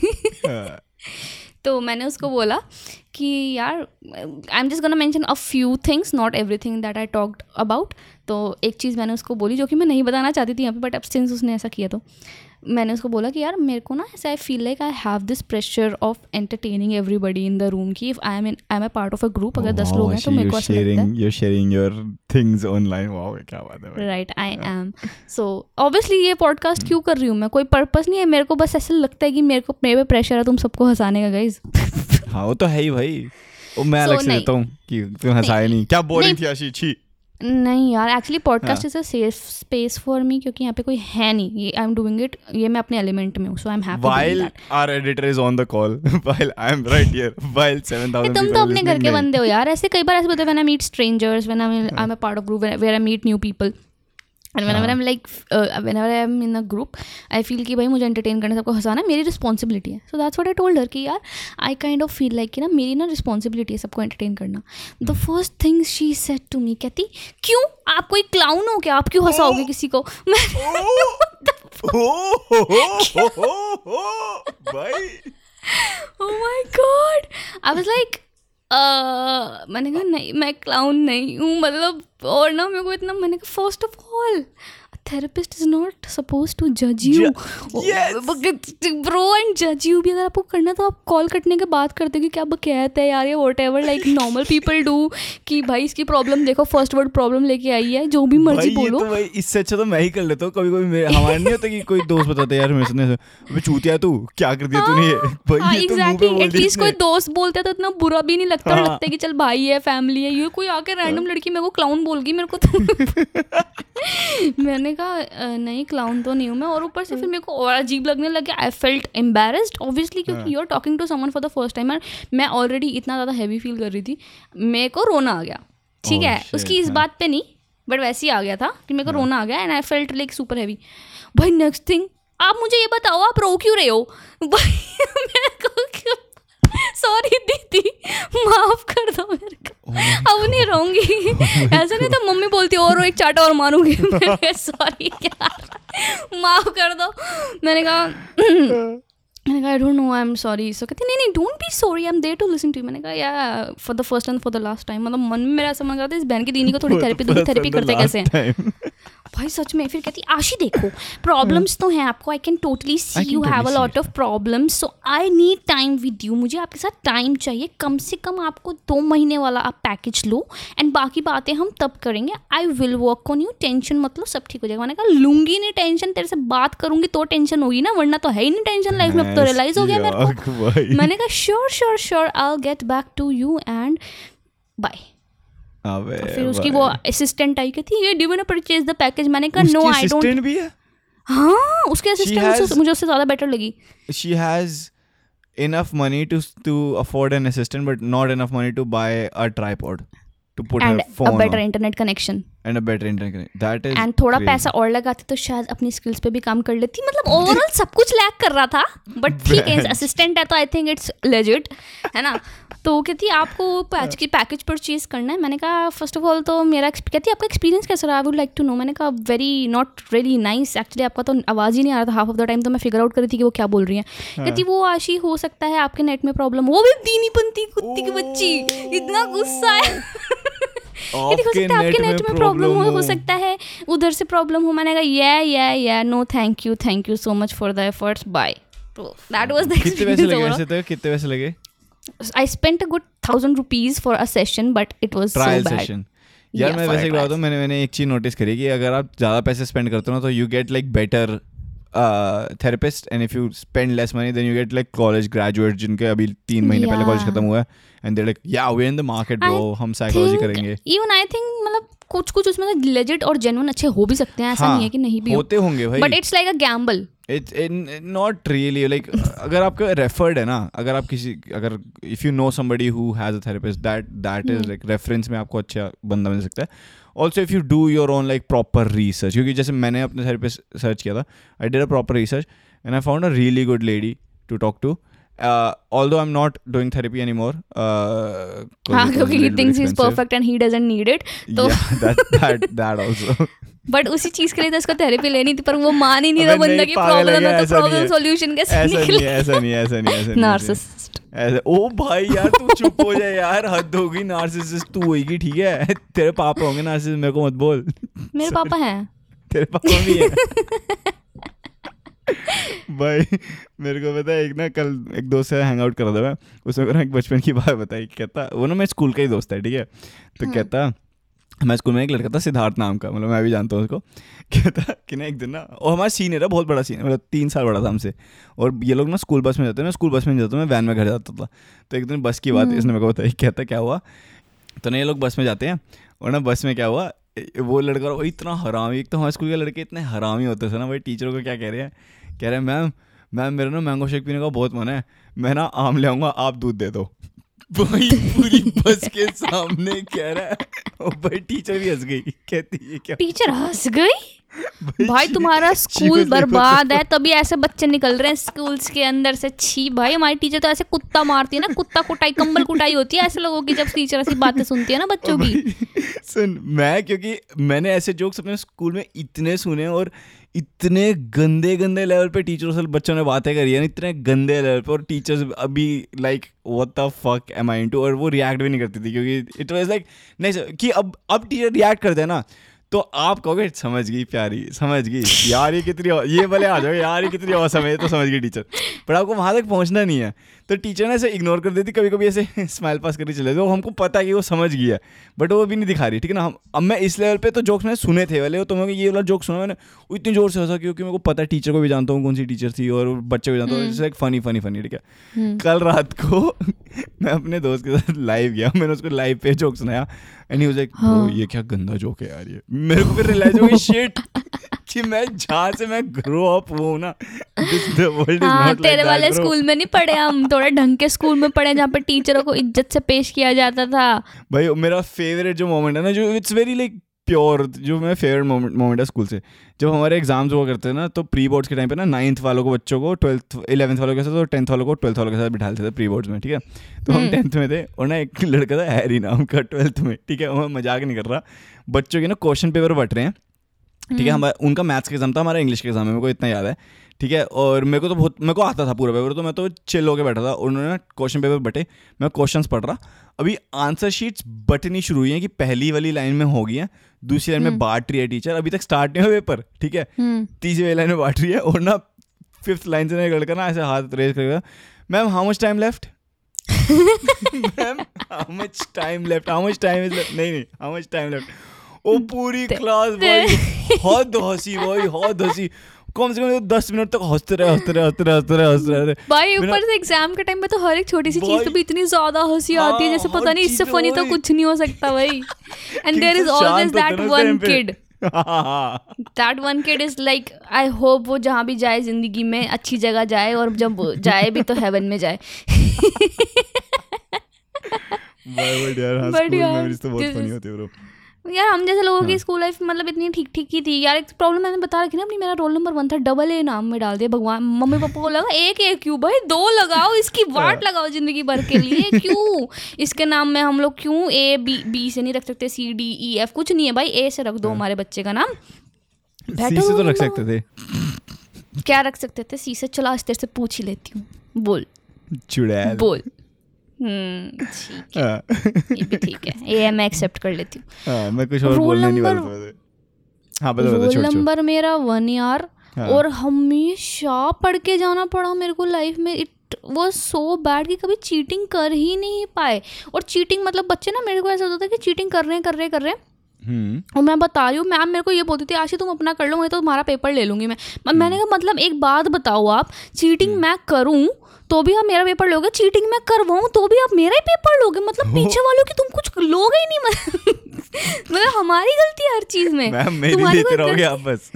तो मैंने उसको बोला कि यार I am just gonna mention a few things, not everything that I talked about. तो एक चीज़ मैंने उसको बोली जो कि मैं नहीं बताना चाहती थी यहाँ पे, बट अब सिंस उसने ऐसा किया तो मैंने उसको बोला कि यार मेरे को ना ऐसा I feel like I have this pressure of entertaining everybody in the room कि if I am in I am a part of a group, अगर दस लोग हैं तो मेरे को ऐसा लगता है you're sharing your things online. Wow क्या बात है. Right I am. So obviously ये पॉडकास्ट क्यों कर रही हूँ मैं, कोई पर्पस नहीं है. मेरे को बस ऐसा लगता है कि मेरे को मेरे पे प्रेशर है तुम सबको हंसाने का गाइज. हाँ वो तो है ही भाई. वो मैं अलग से देता हूँ कि तुम हंसाए नहीं. क्या बोरिंग थी आशी. छी नहीं यार, actually podcast is a safe space for me क्योंकि यहाँ पे कोई है नहीं. ये आई एम डूइंग इट, ये मैं अपने एलिमेंट में हूँ. So I am happy while our editor is on the call, while I am right here, while seven thousand तुम तो अपने घर के बंदे हो यार. ऐसे कई बार ऐसे बोलते हैं when I meet strangers, when I am a part of group, where I meet new people. And whenever I am like whenever I am in a group I feel कि भाई मुझे एंटरटेन करना, सबको हंसाना मेरी रिस्पॉन्सिबिलिटी है. So that's what I told her कि यार I kind of feel like कि ना मेरी ना रिस्पॉन्सिबिलिटी है सबको एंटरटेन करना. The first thing she said to me, कहती क्यों आप कोई क्लाउन हो क्या, आप क्यों हंसाओगे किसी को. Oh my God! I was like, uh, मैंने कहा नहीं मैं क्लाउन नहीं हूँ, मतलब. और ना मेरे को इतना, मैंने कहा first of all therapist is not supposed to judge you. Yes. Bro, and judge you भी अगर आपको करना तो आप कॉल कटने के बाद करते कि क्या बकैत है यार, ये whatever like normal people do कि भाई इसकी प्रॉब्लम देखो, फर्स्ट वर्ड प्रॉब्लम लेके आई है, जो भी मर्जी बोलो. तो भाई इससे अच्छा तो मैं ही कर लेता हूँ. कभी कभी हमारे नहीं होता कि कोई दोस्त बताते यार मेरे से अबे चूतिया तू क्या कर दिया तूने ये. हाँ एग्जैक्टली, एटलीस्ट कोई दोस्त बोलता है तो इतना बुरा भी नहीं लगता. लगता है कि चल भाई है, फैमिली है. ये कोई आके रैंडम लड़की मेरे को क्लाउन बोल गई मेरे को तो मैंने कहा नहीं क्लाउन तो नहीं हूँ मैं. और ऊपर से फिर मेरे को और अजीब लगने लग गया. आई फेल्ट एम्बेरस्ड ऑब्वियसली क्योंकि you are talking to someone for the first time. मैं ऑलरेडी इतना ज़्यादा हैवी फील कर रही थी, मेरे को रोना आ गया. ठीक है, उसकी इस बात पे नहीं बट वैसे ही आ गया था कि मेरे को रोना आ गया. And I felt like super heavy. भाई नेक्स्ट थिंग, आप मुझे ये बताओ आप रो क्यों रहे हो भाई. मेरे को सॉरी दीदी माफ कर दो मेरे को, अब नहीं रहूंगी. ऐसा नहीं तो मम्मी बोलती और एक चाटा और मारूंगी. सॉरी यार माफ कर दो. मैंने कहा मैंने कहा I don't know I am sorry. So कहते नहीं नहीं don't be sorry, I am there to listen to you. मैंने कहा yeah for the first and for the last time. मतलब मन में मेरा समझ आता है इस बहन की दीनी को थोड़ी थेरेपी दूंगी. थेरेपी करते कैसे हैं भाई सच में. फिर कहती आशी देखो प्रॉब्लम्स तो हैं आपको, I can totally see you have a lot of problems, so I need time with you. मुझे आपके साथ टाइम चाहिए, कम से कम आपको दो महीने वाला आप पैकेज लो एंड बाकी बातें हम तब करेंगे. I will work on you, tension मतलब सब ठीक हो जाएगा. मैंने कहा लूंगी नहीं टेंशन, तेरे से बात करूंगी तो टेंशन होगी ना, वरना तो है ही नहीं टेंशन लाइफ में. अब तो रियलाइज हो गया मेरे को. मैंने कहा sure sure sure I will get back to you and bye. फिर उसकी वो असिस्टेंट आई कहती ये do you want to purchase the package. मैंने कहा नो आई डोंट. असिस्टेंट भी है. हाँ उसके असिस्टेंट मुझे उससे ज़्यादा बेटर लगी. She has enough money to to afford an assistant but not enough money to buy a tripod to put and her phone a better on. internet connection. And a better internet, that is and थोड़ा पैसा और लगाती तो शायद अपनी skills पे भी काम कर लेती. मतलब ओवरऑल सब कुछ लैक कर रहा था, बट ठीक है, असिस्टेंट है तो आई थिंक इट्स लेजिट, है ना. तो कहती आपको पैकेज पैकेज परचेज करना है. मैंने कहा फर्स्ट ऑफ ऑल तो मेरा कहती आपका एक्सपीरियंस कैसा रहा, I would like to know. मैंने कहा very not really nice actually, आपका तो आवाज़ ही नहीं आ रहा था हाफ ऑफ द टाइम, तो मैं फिगर आउट कर रही थी कि वो क्या बोल रही है. कहती वो आशी हो सकता है आपके नेट में प्रॉब्लम, वो भी दीनी पंती कुत्ती की बच्ची, इतना गुस्सा है. आपके नेट में, में प्रॉब्लम हो, हो सकता है उधर से प्रॉब्लम हो. मैंने कहा yeah yeah yeah no thank you thank you so much for the efforts, bye. तो दैट वाज द कितने पैसे लगे ऐसे तो कितने पैसे लगे? I spent a good thousand rupees for a session, but it was trial so bad. Session. यार Yeah, मैं for वैसे a बताता trial. हूँ, मैंने मैंने एक चीज़ नोटिस करी कि अगर आप ज़्यादा पैसे स्पेंड करते हो ना तो you get like better therapist, and if you spend less money then you get like college graduate जिनके अभी तीन महीने पहले कॉलेज खत्म हुआ है, and they like yeah we in the market bro, हम साइकोलॉजी करेंगे. इवन आई थिंक मतलब कुछ कुछ उसमें लेजिट और जेन्युइन अच्छे हो भी सकते हैं, ऐसा हाँ, नहीं है कि नहीं भी होते होंगे भाई, but it's like a gamble. It's not really like अगर आपका रेफर्ड है ना, अगर आप किसी अगर if you know somebody who has a therapist, that that is like reference में आपको अच्छा बंदा मिल सकता है. Also if you do your own like proper research, क्योंकि जैसे मैंने अपने थेरेपिस्ट सर्च किया था, I did a proper research and I found a really good lady to talk to. Although I am not doing therapy anymore, क्योंकि he thinks he's perfect and he doesn't need it. तो that that also. But उसी चीज के लिए तो इसको therapy लेनी थी, पर वो मान ही नहीं रहा बंदा की प्रॉब्लम है, तो प्रॉब्लम सॉल्यूशन कैसे निकले. ऐसा नहीं ऐसा नहीं ऐसा नहीं नार्सिसिस्ट. ऐसे ओ भाई यार तू चुप हो जा यार, हद होगी. नार्सिसिस्ट तू होगी ठीक है, तेरे पापा होंगे नार्सिसिस्ट, मेरे को मत बोल. मेरे पापा हैं. तेरे पापा भी हैं. भाई मेरे को पता है, एक ना कल एक दोस्त से हैंग आउट कर रहा था मैं, उसने मेरा एक बचपन की बात बताई. कहता वो ना मेरे स्कूल का ही दोस्त है, ठीक है. तो कहता मैं स्कूल में एक लड़का था सिद्धार्थ नाम का, मतलब मैं भी जानता हूँ उसको. कहता कि ना एक दिन ना, और हमारा सीनियर है, बहुत बड़ा सीनियर, मतलब तीन साल बड़ा था हमसे, और ये लोग ना स्कूल बस में जाते हैं, मैं स्कूल बस में जाता हूँ, मैं वैन में घर जाता था. तो एक दिन बस की बात इसने मेरे को बताई. कहता क्या हुआ, तो ना ये लोग बस में जाते हैं, और ना बस में क्या हुआ, वो लड़का वो इतना हरामी, एक तो हमारे स्कूल के लड़के इतने हरामी होते थे ना भाई. टीचरों को क्या कह रहे हैं, कह रहे हैं मैम मैम मेरा ना मैंगो शेक पीने का बहुत मन है, मैं ना आम ले आऊँगा, आप दूध दे दो. भाई पूरी बस के सामने कह रहा है. और भाई टीचर भी हंस गई, कहती है क्या. टीचर हंस गई. भाई तुम्हारा स्कूल बर्बाद है, तभी ऐसे बच्चे निकल रहे हैं स्कूल्स के अंदर से. छी भाई, हमारी टीचर तो ऐसे कुत्ता मारती है ना, कुत्ता कुटाई कंबल कुटाई होती है ऐसे लोगों की, जब टीचर ऐसी बातें सुनती है ना बच्चों की. सुन, मैं क्योंकि मैंने ऐसे जोक्स अपने स्कूल में इतने सुने, और इतने गंदे गंदे लेवल पे टीचरों से बच्चों ने बातें करी है ना, इतने गंदे लेवल पे, और टीचर्स अभी like what the fuck am I into, और वो रिएक्ट भी नहीं करती थी, क्योंकि इट वाज लाइक नहीं सर कि अब अब टीचर रिएक्ट करते हैं ना, तो आप कहोगे समझ गई प्यारी, समझ गई यार, ये कितनी ये भले आ जाओ यार, ये कितनी औसम है, तो समझ गई टीचर. पर आपको वहाँ तक पहुँचना नहीं है, तो टीचर ने ऐसे इग्नोर कर देती, कभी कभी ऐसे स्माइल पास करके चले जाते. हमको पता है कि वो समझ गया है, बट वो भी नहीं दिखा रही, ठीक है ना. हम अब मैं इस लेवल पे तो जोक्स मैंने सुने थे वाले, तो मैं ये वाला जोक सुना मैंने, वो इतनी जोर से हंसा क्योंकि मेरे को पता है टीचर को भी जानता हूँ कौन सी टीचर थी, और बच्चे को जानता हूँ. It's like funny funny funny, ठीक है. कल रात को मैं अपने दोस्त के साथ लाइव गया, मैंने उसको लाइव पे जोक सुनाया, and he was like bro ये क्या गंदा जोक है यार ये. मेरे को फिर रियलाइज हो गई शिट कि मैं जहाँ से मैं ग्रो अप हुआ ना, this the world is not like that. तेरे वाले स्कूल में नहीं पढ़े हम, थोड़ा ढंग के स्कूल में पढ़े जहाँ पे टीचरों को इज्जत से पेश किया जाता था. भाई मेरा फेवरेट जो मोमेंट है ना, जो इट्स वेरी लाइक प्योर, जो मेरा फेवरेट मोमेंट मोमेंट है स्कूल से, जब हमारे एग्जाम्स हुआ करते हैं ना, तो प्री बोर्ड्स के टाइम पे ना नाइन्थ वालों को बच्चों को ट्वेल्थ इलेवंथ वालों के साथ, और टेंथ वालों को ट्वेल्थ वालों के साथ बिठा देते थे प्री बोर्ड्स में, ठीक है. तो हम टेंथ में थे, और ना एक लड़का था हैरी नाम का ट्वेल्थ में, ठीक है. मैं मजाक नहीं कर रहा, बच्चों के ना क्वेश्चन पेपर बट रहे हैं, ठीक है. हमारा उनका मैथ्स का एग्जाम था, हमारा इंग्लिश का एग्जाम है, मेरे को इतना याद है, ठीक है. और मेरे को तो बहुत मेरे को आता था पूरा पेपर, तो मैं तो चिल होकर बैठा था. उन्होंने क्वेश्चन पेपर बटे, मैं क्वेश्चंस पढ़ रहा, अभी आंसर शीट्स बटनी शुरू हुई हैं कि पहली वाली लाइन में हो गई है, दूसरी लाइन में बांट रही है टीचर, अभी तक स्टार्ट नहीं हुआ पेपर, ठीक है. तीसरी वाली लाइन में बांट रही है, और ना फिफ्थ लाइन से एक लड़का ना ऐसे हाथ रेज करेगा, ma'am how much time left, ma'am how much time left, how much time is left, नहीं नहीं हाउ मच टाइम लेफ्ट. ओ पूरी क्लास भाई हद हंसी, भाई हद हंसी, कम से कम दस मिनट तक हंसते रहे हंसते रहे हंसते रहे हंसते रहे हंसते रहे भाई. ऊपर से एग्जाम के टाइम में तो हर एक छोटी सी चीज पे भी इतनी ज्यादा हंसी आती है, जैसे पता नहीं इससे फनी तो कुछ नहीं हो सकता भाई. And there is always that one kid, that one kid is like I hope वो जहाँ भी जाए जिंदगी में अच्छी जगह जाए, और जब जाए भी तो हेवन में जाए. बट यार, हाँ, स्कूल मेमोरीज तो बहुत फनी होती है ब्रो. यार हम जैसे लोगों की स्कूल लाइफ मतलब इतनी ठीक ठीक ही थी यार। एक प्रॉब्लम मैंने बता रखी ना अपनी, मेरा रोल नंबर वन था, डबल ए नाम में डाल दिया भगवान। मम्मी पापा को लगा एक ए क्यों भाई, दो लगाओ, इसकी वाट लगाओ जिंदगी भर के लिए, क्यों इसके नाम में हम लोग क्यों ए बी बी से नहीं रख सकते, सी डी ई एफ कुछ नहीं है भाई, ए से रख दो हमारे बच्चे का नाम। सी से तो रख सकते थे, क्या रख सकते थे? सी से चला आज तेरे से पूछ ही लेती हूँ, बोल चुड़ैल बोल। हम्म ठीक है, ये भी ठीक है, ये मैं एक्सेप्ट कर लेती हूँ। हाँ, मैं कुछ और बोलने नहीं वाला था। हाँ, बता बता, रोल नंबर मेरा वन यार। और हमेशा पढ़ के जाना पड़ा मेरे को लाइफ में। इट वाज सो बैड कि कभी चीटिंग कर ही नहीं पाए। और चीटिंग मतलब बच्चे ना, मेरे को ऐसा होता था कि चीटिंग कर रहे हैं कर रहे हैं कर रहे हैं और मैं बता रही हूँ, मैम मेरे को ये बोलती थी आशी तुम अपना कर लो, मैं तो तुम्हारा पेपर ले लूंगी मैं। मैंने कहा मतलब एक बात बताओ, आप चीटिंग मैं करूँ तो भी आप मेरा पेपर लोगे, चीटिंग मैं करवाऊँ तो भी आप मेरा ही पेपर लोगे, मतलब पीछे वालों की तुम कुछ लोगे ही नहीं। मतलब हमारी गलती है हर चीज में, मैम मेरी लेते रहोगे आप बस।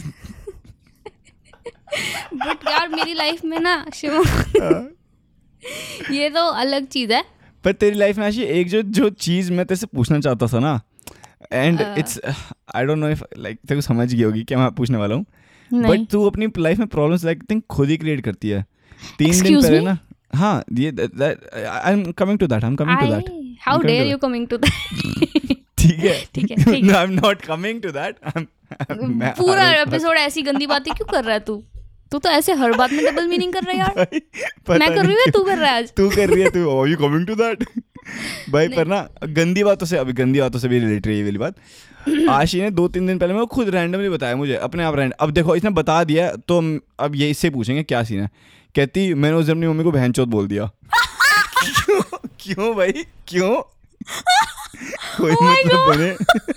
बट यार मेरी लाइफ में ना शिव ये तो अलग चीज है। पर तेरी लाइफ में आशी एक जो जो चीज मैं तेरे से पूछना चाहता था ना, and it's I don't know if like तेरे को समझ गई होगी क्या मैं पूछने वाला हूँ, बट तू अपनी लाइफ में प्रॉब्लम्स लाइक थिंक खुद ही क्रिएट करती है। तीन दिन पहले ना, हाँ ये I am coming to that I am coming to that how dare you coming to that. ठीक है ठीक है, I am not coming to that. पूरा एपिसोड ऐसी गंदी बातें क्यों कर रहा है तू? तू तो ऐसे हर बात में डबल मीनिंग कर रहा है यार। मैं कर रही हूँ, तू कर रहा है आज। तू कर रही है, तू are you coming to that भाई। पर ना गंदी बातों से, अभी गंदी बातों से भी रिलेटेड है ये वाली बात। आशी ने दो तीन दिन पहले मैं खुद रैंडमली बताया मुझे, अपने आप रैंडम। अब देखो इसने बता दिया तो अब ये इससे पूछेंगे क्या सीन है। कहती मैंने उस दिन अपनी मम्मी को बहनचोद बोल दिया। क्यों क्यों भाई क्यों? कोई मतलब बने।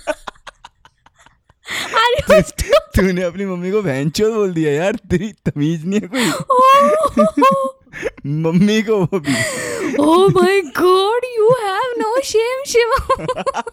तूने अपनी मम्मी को बहनचोद बोल दिया यार, तेरी तमीज नहीं है कोई। मम्मी को वो भी। Oh my god you have no shame Shivam.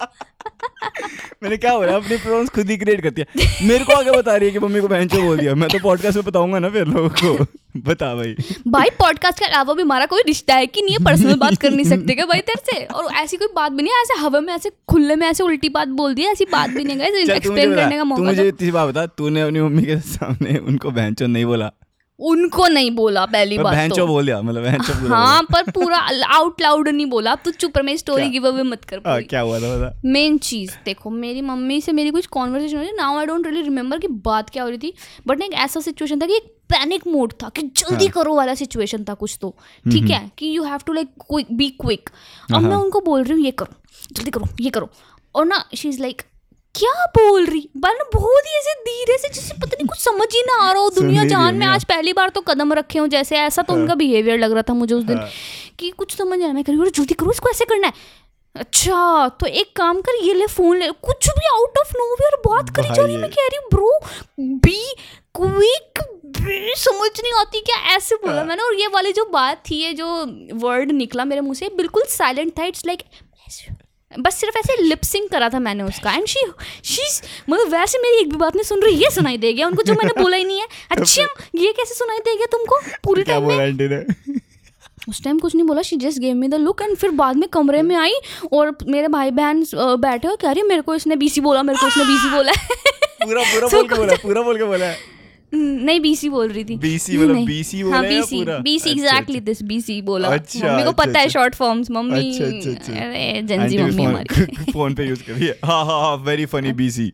मैंने क्या बोला, अपनी प्रॉब्लम्स खुद ही क्रिएट करती है। मेरे को आगे बता रही है कि मम्मी को बहनचोद बोल दिया। मैं तो पॉडकास्ट में बताऊंगा ना फिर लोगों को। बता भाई भाई पॉडकास्ट के अलावा भी हमारा कोई रिश्ता है कि नहीं है? पर्सनल बात कर नहीं सकते क्या भाई तेरे से? और ऐसी कोई बात भी नहीं है, ऐसे हवा में ऐसे खुले में ऐसे उल्टी बात बोल दी, ऐसी बात भी नहीं है। एक्सप्लेन करने का मौका। तू मुझे इतनी बात बता, तूने अपनी मम्मी के सामने उनको बहनचोद नहीं बोला? उनको नहीं बोला पहली बात तो बोल दिया मतलब बहनचोद। हाँ पर पूरा आउट लाउड नहीं बोला। अब तू चुप रह, मेरी स्टोरी गिव अवे मत कर। आ, क्या हुआ था बता। मेन चीज देखो, मेरी मम्मी से मेरी कुछ कॉन्वर्सेशन हो रही, now I don't really remember कि बात क्या हो रही थी, बट एक ऐसा सिचुएशन था कि एक पैनिक मोड था कि जल्दी हाँ. करो वाला सिचुएशन था कुछ तो, ठीक है कि you have to like quick be quick. अब मैं उनको बोल रही हूँ ये करो जल्दी करो ये करो, और ना शी इज लाइक क्या बोल रही, बन बहुत ही ऐसे धीरे से जैसे पता नहीं कुछ समझ ही ना आ रहा हो। दुनिया जहान में आज पहली बार तो कदम रखे हो जैसे, ऐसा तो हाँ. उनका बिहेवियर लग रहा था मुझे उस दिन हाँ. कि कुछ समझ नहीं आ रहा। मैं कह रही हूँ जल्दी करो इसको ऐसे करना है। अच्छा तो एक काम कर, ये ले फोन ले, कुछ भी आउट ऑफ नोवेयर बात करी जा रही है। मैं कह रही हूँ ब्रो बी क्विक, समझ नहीं आती क्या, ऐसे बोला मैंने। और ये वाली जो बात थी, ये जो वर्ड निकला मेरे मुंह से बिल्कुल साइलेंट था। इट्स लाइक बस सिर्फ ऐसे लिप सिंक करा था मैंने उसका। एंड शी शी मतलब वैसे मेरी एक भी बात नहीं सुन रही, ये सुनाई दे गया उनको जो मैंने बोला ही नहीं है। अच्छा ये कैसे सुनाई दे गया तुमको पूरी टाइम में? उस टाइम कुछ नहीं बोला, she just gave me the look. And फिर बाद में कमरे में आई और मेरे भाई बहन बैठे हो, कह रही मेरे को इसने बीसी बोला, मेरे को इसने बीसी बोला है। पूरा पूरा बोल के बोला, पूरा बोल के बोला है। नहीं बीसी बोल रही थी। बीसी मतलब बीसी बोला है पूरा? बीसी एग्जैक्टली दिस बीसी बोला। मम्मी को पता है शॉर्ट फॉर्म्स। मम्मी अरे जेंजी मम्मी हमारी फोन पे यूज कर रही है। हां हां हां वेरी फनी बीसी।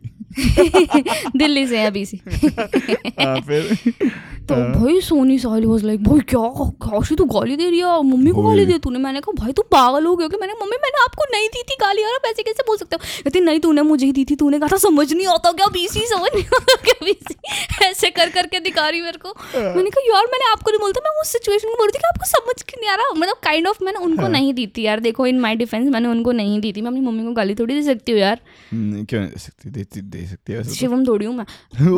दिल्ली से है बीसी। हां फिर तो भाई सोनी साली वाज लाइक भाई क्या काशी तू गाली दे रही है, मम्मी को गाली दे तूने। मैंने कहा भाई तू पागल हो गया कि? मैंने मम्मी मैंने आपको नहीं दी थी गाली, यार ऐसे कैसे बोल सकते हो? कहती नहीं तूने मुझे ही दी थी, तूने कहा था समझ नहीं आता क्या बीसी, समझ नहीं आता क्या बीसी, ऐसे कर करके दिखा रही मेरे को। मैंने कहा यार मैंने आपको नहीं बोलता, मैं उस सिचुएशन को बोल रही थी कि आपको समझ क्यों नहीं आ रहा। मतलब काइंड ऑफ मैंने उनको नहीं दी थी यार। देखो इन माई डिफेंस मैंने उनको नहीं दी थी। मैं अपनी मम्मी को गाली थोड़ी दे सकती हूँ यार। क्यों नहीं दे सकती? दे सकती है शिवम थोड़ी हूँ मैं।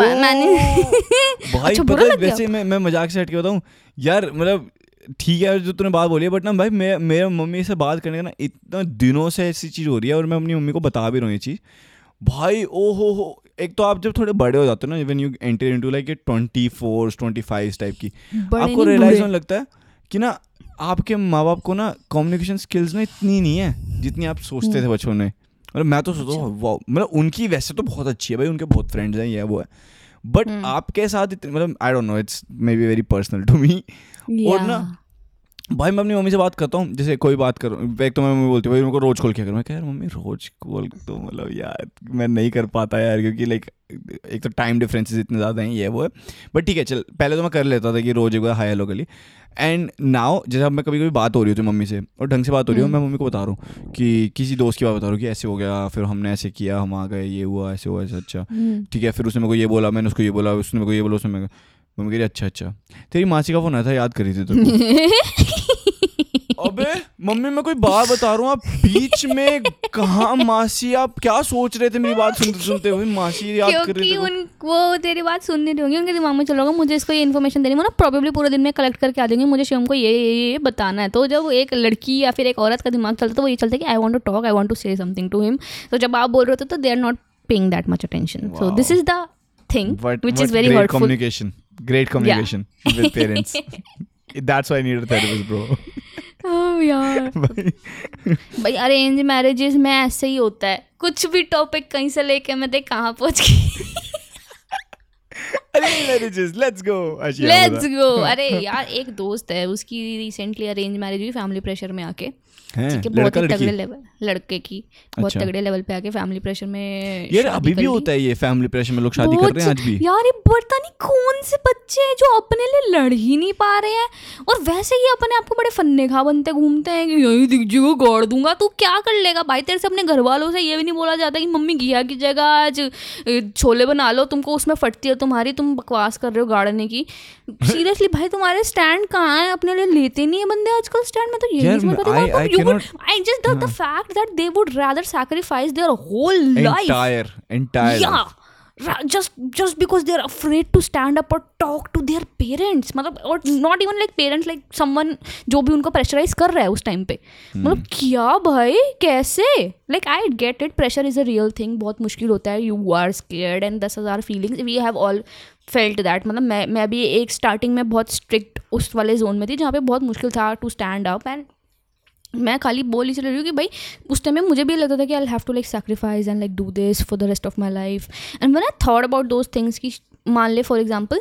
मैंने भाई पता है वैसे मैं मैं मजाक से हट के बताऊँ यार, मतलब ठीक है जो तूने बात बोली है, बट ना भाई मैं मेरे मम्मी से बात करने का ना इतना दिनों से ऐसी चीज़ हो रही है, और मैं अपनी मम्मी को बता भी रहा हूँ ये चीज़। भाई ओ हो हो एक तो आप जब थोड़े बड़े हो जाते हो ना, when you enter into like twenty four twenty five type की, आपको रियलाइज होने लगता है कि ना आपके माँ बाप को ना कम्युनिकेशन स्किल्स ना इतनी नहीं है जितनी आप सोचते थे बचपन में। मतलब मैं तो सोचता हूँ वाह, मतलब उनकी वैसे तो बहुत अच्छी है भाई, उनके बहुत फ्रेंड्स हैं, ये वो है, बट आपके साथ इतने मतलब I don't know, it's maybe very personal to me. और ना भाई मैं अपनी मम्मी से बात करता हूँ, जैसे कोई बात करूँ, एक तो मैं मम्मी बोलती है भाई उनको रोज कॉल किया करो, मैं कह यार मम्मी रोज कॉल तो मतलब यार मैं नहीं कर पाता यार, क्योंकि लाइक एक तो टाइम डिफरेंसेस इतने ज़्यादा हैं, ये वो है, बट ठीक है चल, पहले तो मैं कर लेता था कि रोज एक बार हाय हेलो के लिए, एंड नाउ जैसे अब मैं कभी कभी बात हो रही होती है मम्मी से और ढंग से बात हो रही है, मैं मम्मी को बता रहा हूँ कि किसी दोस्त की बात बता रहा हूँ कि ऐसे हो गया, फिर हमने ऐसे किया, हम आ गए, ये हुआ, ऐसे हुआ, ऐसे, अच्छा ठीक है, फिर उसने मेरे को ये बोला, मैंने उसको ये बोला, उसने मेरे को ये बोला, उसने मेरे को, मम्मी कह रही अच्छा अच्छा तेरी मासी का फोन आया था, याद करी थी तो अबे मम्मी मैं कोई बात बता रहा हूँ, आप बीच में कहाँ मासी, आप क्या सोच रहे थे मेरी बात सुनते सुनते हुए, मासी याद कर रहे थे, उन वो तेरी बात सुननी नहीं होगी, उनके दिमाग में चलोगा मुझे इसको ये इन्फॉर्मेशन देनी, मतलब प्रोबेबली पूरे दिन में कलेक्ट करके आ देंगे, मुझे शिवम को ये ये ये बताना है। तो जब एक लड़की या फिर एक औरत का दिमाग चलता है तो वो ये चलता है कि I want to talk, I want to say something to him. तो जब आप बोल रहे होते तो they are not paying that much attention, so this is the thing which is very hurtful. Communication, great communication with parents, that's why I need a therapist bro. Oh, यार भाई arrange marriages में ऐसे ही होता है, कुछ भी topic कहीं से लेके मैं देख कहाँ पहुंच गई। Arrange marriages, let's go let's go. अरे यार एक दोस्त है, उसकी रिसेंटली अरेंज मैरिज हुई फैमिली प्रेशर में आके, ठीक है, बहुत ही तगड़े लेवल, लड़के की बहुत अच्छा। तगड़े लेवल पे आके फैमिली प्रेशर में यार अभी भी होता है ये, फैमिली प्रेशर में लोग शादी कर रहे हैं आज भी यार। ये पता नहीं कौन से बच्चे हैं जो अपने लिए लड़ ही नहीं पा रहे हैं, और वैसे ही अपने आप को बड़े फन्ने खा बनते घूमते हैं कि यही दीजिए गाड़ दूंगा। तू क्या कर लेगा भाई, तेरे से अपने घर वालों से ये भी नहीं बोला जाता कि मम्मी घिया की जगह आज छोले बना लो, तुमको उसमें फटती है तुम्हारी, तुम बकवास कर रहे हो गाड़ने की। सीरियसली भाई तुम्हारे स्टैंड कहाँ है, अपने लिए लेते नहीं है बंदे आजकल स्टैंड में। तो ये नहीं समझ पाती, you would, I just the, the fact that they would rather sacrifice their whole life, entire entire yeah life. just just because they're afraid to stand up or talk to their parents, मतलब और not even like parents, like someone जो भी उनको pressurise कर रहा है उस time पे, मतलब क्या भाई कैसे, like I get it, pressure is a real thing, बहुत मुश्किल होता है, you are scared and दस हज़ार feelings, we have all felt that। मतलब मैं मैं भी एक स्टार्टिंग में बहुत स्ट्रिक्ट उस वाले जोन में थी जहाँ पे बहुत मुश्किल था टू स्टैंड अप, एंड मैं खाली बोल इसलिए रही हूँ कि भाई उस टाइम में मुझे भी लगता था कि I have to like sacrifice and like do this for the rest of my life, and when I thought about those things कि मान ले फॉर एग्जांपल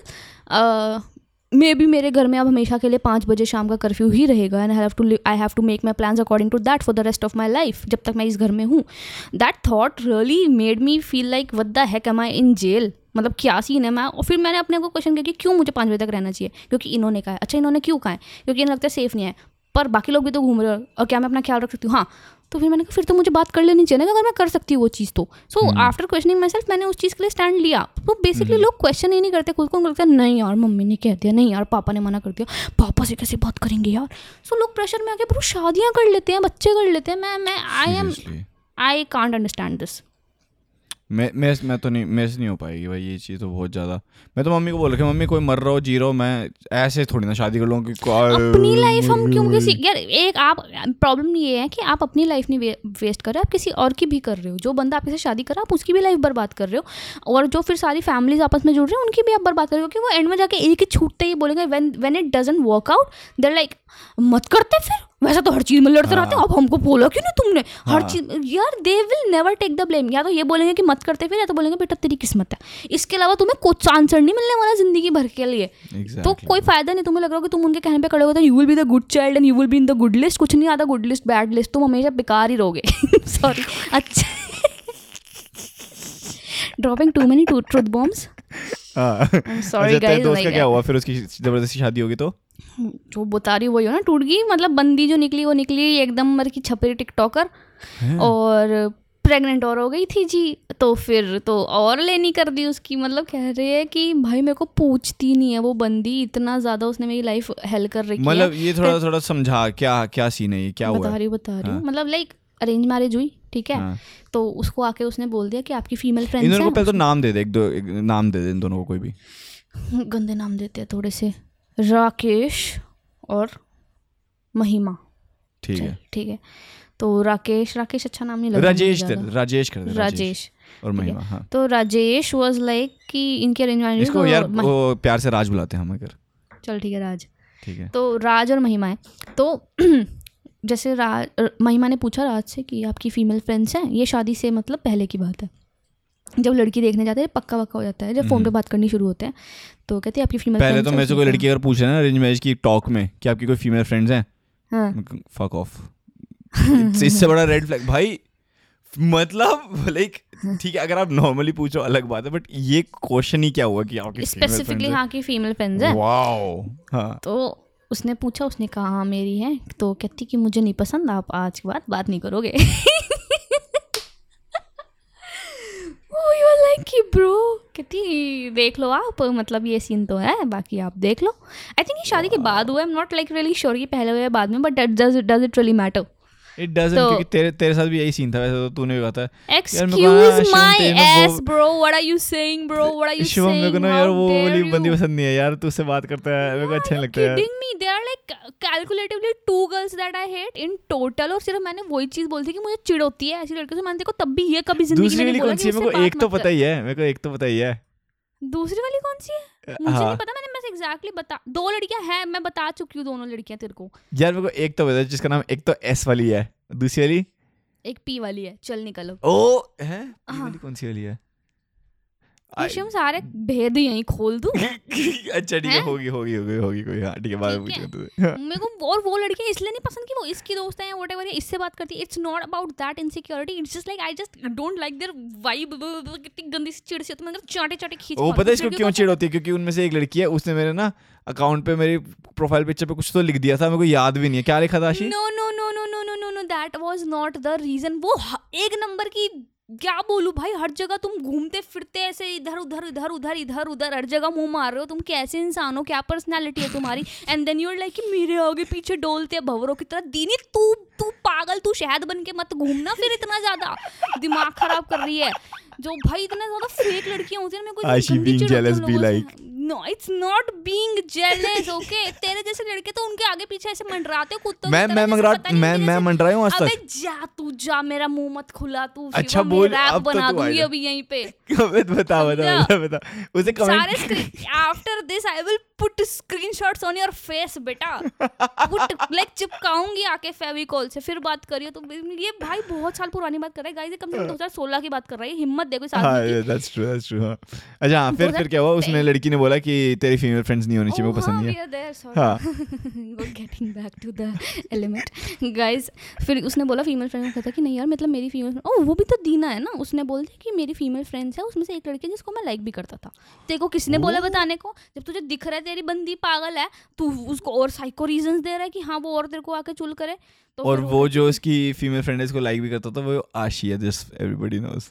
मे बी मेरे घर में अब हमेशा के लिए पाँच बजे शाम का कर्फ्यू ही रहेगा, and I have to I have to make my plans according to that for the rest of my life जब तक मैं इस घर में हूँ। That thought really made me feel like what the heck am I in jail, मतलब क्या scene है। मैं और फिर मैंने अपने को क्वेश्चन किया कि क्यों मुझे पाँच बजे तक रहना चाहिए, क्योंकि इन्होंने कहा है। अच्छा इन्होंने क्यों कहा है, क्योंकि इन्हें लगता है सेफ नहीं है, पर बाकी लोग भी तो घूम रहे हैं और क्या मैं अपना ख्याल रख सकती हूँ। हाँ तो फिर मैंने कहा फिर तो मुझे बात कर लेनी चाहिए ना, अगर मैं कर सकती हूँ वो चीज़ तो। So after questioning myself मैंने उस चीज़ के लिए स्टैंड लिया। तो बेसिकली लोग क्वेश्चन ही नहीं करते खुद को, लगता है नहीं यार मम्मी ने कह दिया, नहीं यार पापा ने मना कर दिया, पापा से कैसे बात करेंगे यार। सो so, लोग प्रेशर में आके फिर शादियाँ कर लेते हैं, बच्चे कर लेते हैं। मैं मैं I am I can't understand this. मैं मैं मैं तो नहीं, मेरे से नहीं हो पाएगी भाई ये चीज़ तो बहुत ज़्यादा। मैं तो मम्मी को बोल रखा मम्मी कोई मर रहा हो जी रहा हो, मैं ऐसे थोड़ी ना शादी कर लूँ कि अपनी लाइफ हम क्यों किसी यार। एक आप प्रॉब्लम ये है कि आप अपनी लाइफ नहीं वे, वेस्ट कर रहे हो, आप किसी और की भी कर रहे हो। जो बंदा आपसे शादी कर रहा है आप उसकी भी लाइफ बर्बाद कर रहे हो, और जो फिर सारी फैमिलीज आपस में जुड़ रहे हैं उनकी भी आप बर्बाद कर रहे हो, कि वो एंड में जाके एक ही छूटते ही बोलेंगे when when it doesn't work out there like मत करते, फिर वैसा तो हर चीज में लड़ते रहते हैं, अब हमको बोला क्यों नहीं तुमने हर चीज। यार they will never take the blame, या तो ये बोलेंगे कि मत करते फिर, या तो बोलेंगे बेटा तेरी किस्मत है, इसके अलावा तुम्हें कुछ आंसर नहीं मिलने वाला जिंदगी भर के लिए। exactly. तो कोई फायदा नहीं। तुम्हें लग रहा हो कि तुम उनके कहने पे खड़े होते you will be the good child and you will be in the good list, कुछ नहीं आता गुड लिस्ट बैड लिस्ट, तुम हमेशा बेकार ही रहोगे। सॉरी अच्छा dropping too many truth bombs. Sorry guys. दोस्त का क्या हुआ फिर, उसकी जबरदस्ती शादी होगी तो जो बता रही वही हो ना, टूट गई। मतलब बंदी जो निकली वो निकली एकदम मर की छपरी टिकटॉकर, और प्रेग्नेंट और हो गई थी जी। तो फिर तो और लेनी कर दी उसकी। मतलब कह रहे हैं कि भाई मेरे को पूछती नहीं है वो बंदी, इतना ज्यादा उसने मेरी लाइफ हेल कर रखी है। मतलब ये थोड़ा थोड़ा समझा क्या क्या सीन है ये, क्या हुआ? बता रही बता रही हूँ। मतलब लाइक अरेंज मैरिज हुई ठीक है। हाँ। तो उसको आके उसने बोल दिया कि आपकी फीमेल फ्रेंड्स हैं। इन दोनों को पहले तो नाम दे दे, एक दो एक नाम दे दे इन दोनों को, कोई भी गंदे नाम देते हैं थोड़े से, राकेश और महिमा। ठीक है ठीक है। तो राकेश राकेश अच्छा नाम नहीं लगा, राजेश राजेश कर दे, राजेश और महिमा। हाँ। तो राजेश वाज लाइक कि इनके अरेंज मैरिज, इसको यार वो प्यार से राज बुलाते हैं हम, अगर चल ठीक है राज। ठीक है। तो राज और महिमा है। तो जैसे राज महिमा ने पूछा राज से कि आपकी फीमेल फ्रेंड्स हैं, ये शादी से मतलब पहले की बात है, जब लड़की देखने जाते हैं पक्का पक्का हो जाता है, जब फोन पे बात करनी शुरू होते हैं तो कहते हैं आपकी फीमेल पहले तो मेरे से कोई लड़की अगर पूछ रहे ना अरेंज मैरिज की टॉक में कि आपकी कोई फीमेल फ्रेंड्स हैं, हाँ फक ऑफ, इससे बड़ा रेड फ्लैग भाई। मतलब लाइक ठीक है अगर आप नॉर्मली पूछो अलग बात है, बट ये क्वेश्चन ही क्या हुआ कि आपकी स्पेसिफिकली हाँ की फीमेल फ्रेंड्स हैं। वाओ हाँ। तो उसने पूछा, उसने कहा हाँ मेरी है, तो कहती कि मुझे नहीं पसंद, आप आज के बाद बात नहीं करोगे। कि ब्रो कहती देख लो आप, मतलब ये सीन तो है, बाकी आप देख लो। आई थिंक ये शादी के बाद हुआ, I am not like really sure कि पहले हुआ या बाद में, but does does it really matter? It doesn't, क्योंकि तेरे तेरे साथ भी यही सीन था वैसे, तो तूने भी कहा था Excuse my ass bro, what are you saying bro, what are you Shivam saying? मेरे को ना यार वो वाली बंदी पसंद नहीं है यार, तुझसे बात करता है मेरे को अच्छा नहीं लगता है। Kidding me? There are like calculatively two girls that I hate in total, और सिर्फ मैंने वही चीज बोली थी कि मुझे चिढ़ होती है ऐसी लड़कियों से। मैंने देखो तब भी ये कभी जिंदगी में नहीं बोला कि मेरे को एक तो पता ही है, मेरे को एक तो पता ही है। दूसरी वाली कौन सी है मुझे नहीं पता, मैंने बस एग्जैक्टली बता, दो लड़कियां हैं, मैं बता चुकी हूँ दोनों लड़कियां तेरे को यार। मेरे को एक तो पता है जिसका नाम एक तो एस वाली है, दूसरी वाली एक पी वाली है, चल निकलो। ओ है पी वाली कौन सी वाली है? शिवम सारे भेद यहीं खोल दूं। अच्छा ठीक है, होगी होगी होगी होगी कोई, हाँ ठीक है बाद में पूछूंगा। मेरे को और वो लड़कियां इसलिए नहीं पसंद कि वो इसकी दोस्त है या व्हाटएवर, इससे बात करती है। It's not about that insecurity, it's just like I just don't like their vibe. कितनी गंदी सी चिड़ सी होती है, मतलब चाटे चाटे खींच। वो पता है इसको क्यों चिड़ होती है? क्योंकि उनमें से एक लड़की है, उसने मेरे ना अकाउंट पे मेरी प्रोफाइल पिक्चर पे कुछ तो लिख दिया था, मेरे को याद भी नहीं है क्या लिखा था। No no no no no no no no that was not the reason. वो एक नंबर की, क्या बोलूं भाई, हर जगह तुम घूमते फिरते ऐसे इधर उधर इधर उधर इधर उधर हर जगह मुंह मार रहे हो। तुम कैसे इंसान हो, क्या पर्सनालिटी है तुम्हारी? And then you are like कि मेरे आगे पीछे डोलते भंवरों की तरह। दीनी तू तू पागल, तू शहद बन के मत घूमना फिर, इतना ज्यादा दिमाग खराब कर रही है। जो भाई इतना ज्यादा फेक लड़कियां होती है ना, मेरे को being jealous be like no it's not being jealous okay। तेरे जैसे लड़के तो उनके आगे पीछे ऐसे मंडराते हो कुत्तों मैं मैं मंडरा मैं मैं मंडराया हूं आज तक। अबे जा तू जा, मेरा मुंह मत खुला तू। अच्छा बोल, रैप बना दूंगी अभी यहीं पे। बता बता बता उसे कमेंट। सारे after this I will put screenshots on your face बेटा, पुट लाइक चिपकाऊंगी आके फेविकॉल से, फिर बात करियो। तो ये भाई बहुत साल पुरानी बात कर रहा है गाइस, कम से कम दो हज़ार सोलह की बात कर रहा है। हिम्मत देखो इस आदमी की। That's true that's true. हां अच्छा हाँ, फिर फिर क्या हुआ? उसने लड़की ने बोला कि तेरी फीमेल फ्रेंड्स नहीं होनी चाहिए, वो पसंद नहीं है। हां getting back to the element guys. फिर उसने बोला फीमेल फ्रेंड, कहता कि नहीं यार मतलब मेरी फीमेल, ओ वो भी तो दीना है ना। उसने बोल दिया कि मेरी फीमेल फ्रेंड्स है, उसमें से एक लड़की जिसको मैं लाइक भी करता था। तेरे को किसने बोला बताने को? जब तुझे दिख रहा है तेरी बंदी पागल है, तू उसको और साइको रीजंस दे रहा है कि हाँ वो और तेरे को आके चुल करे। तो और वो जो उसकी फीमेल फ्रेंड है इसको लाइक भी करता था, वो आशी है, जस्ट एवरीबॉडी नोस।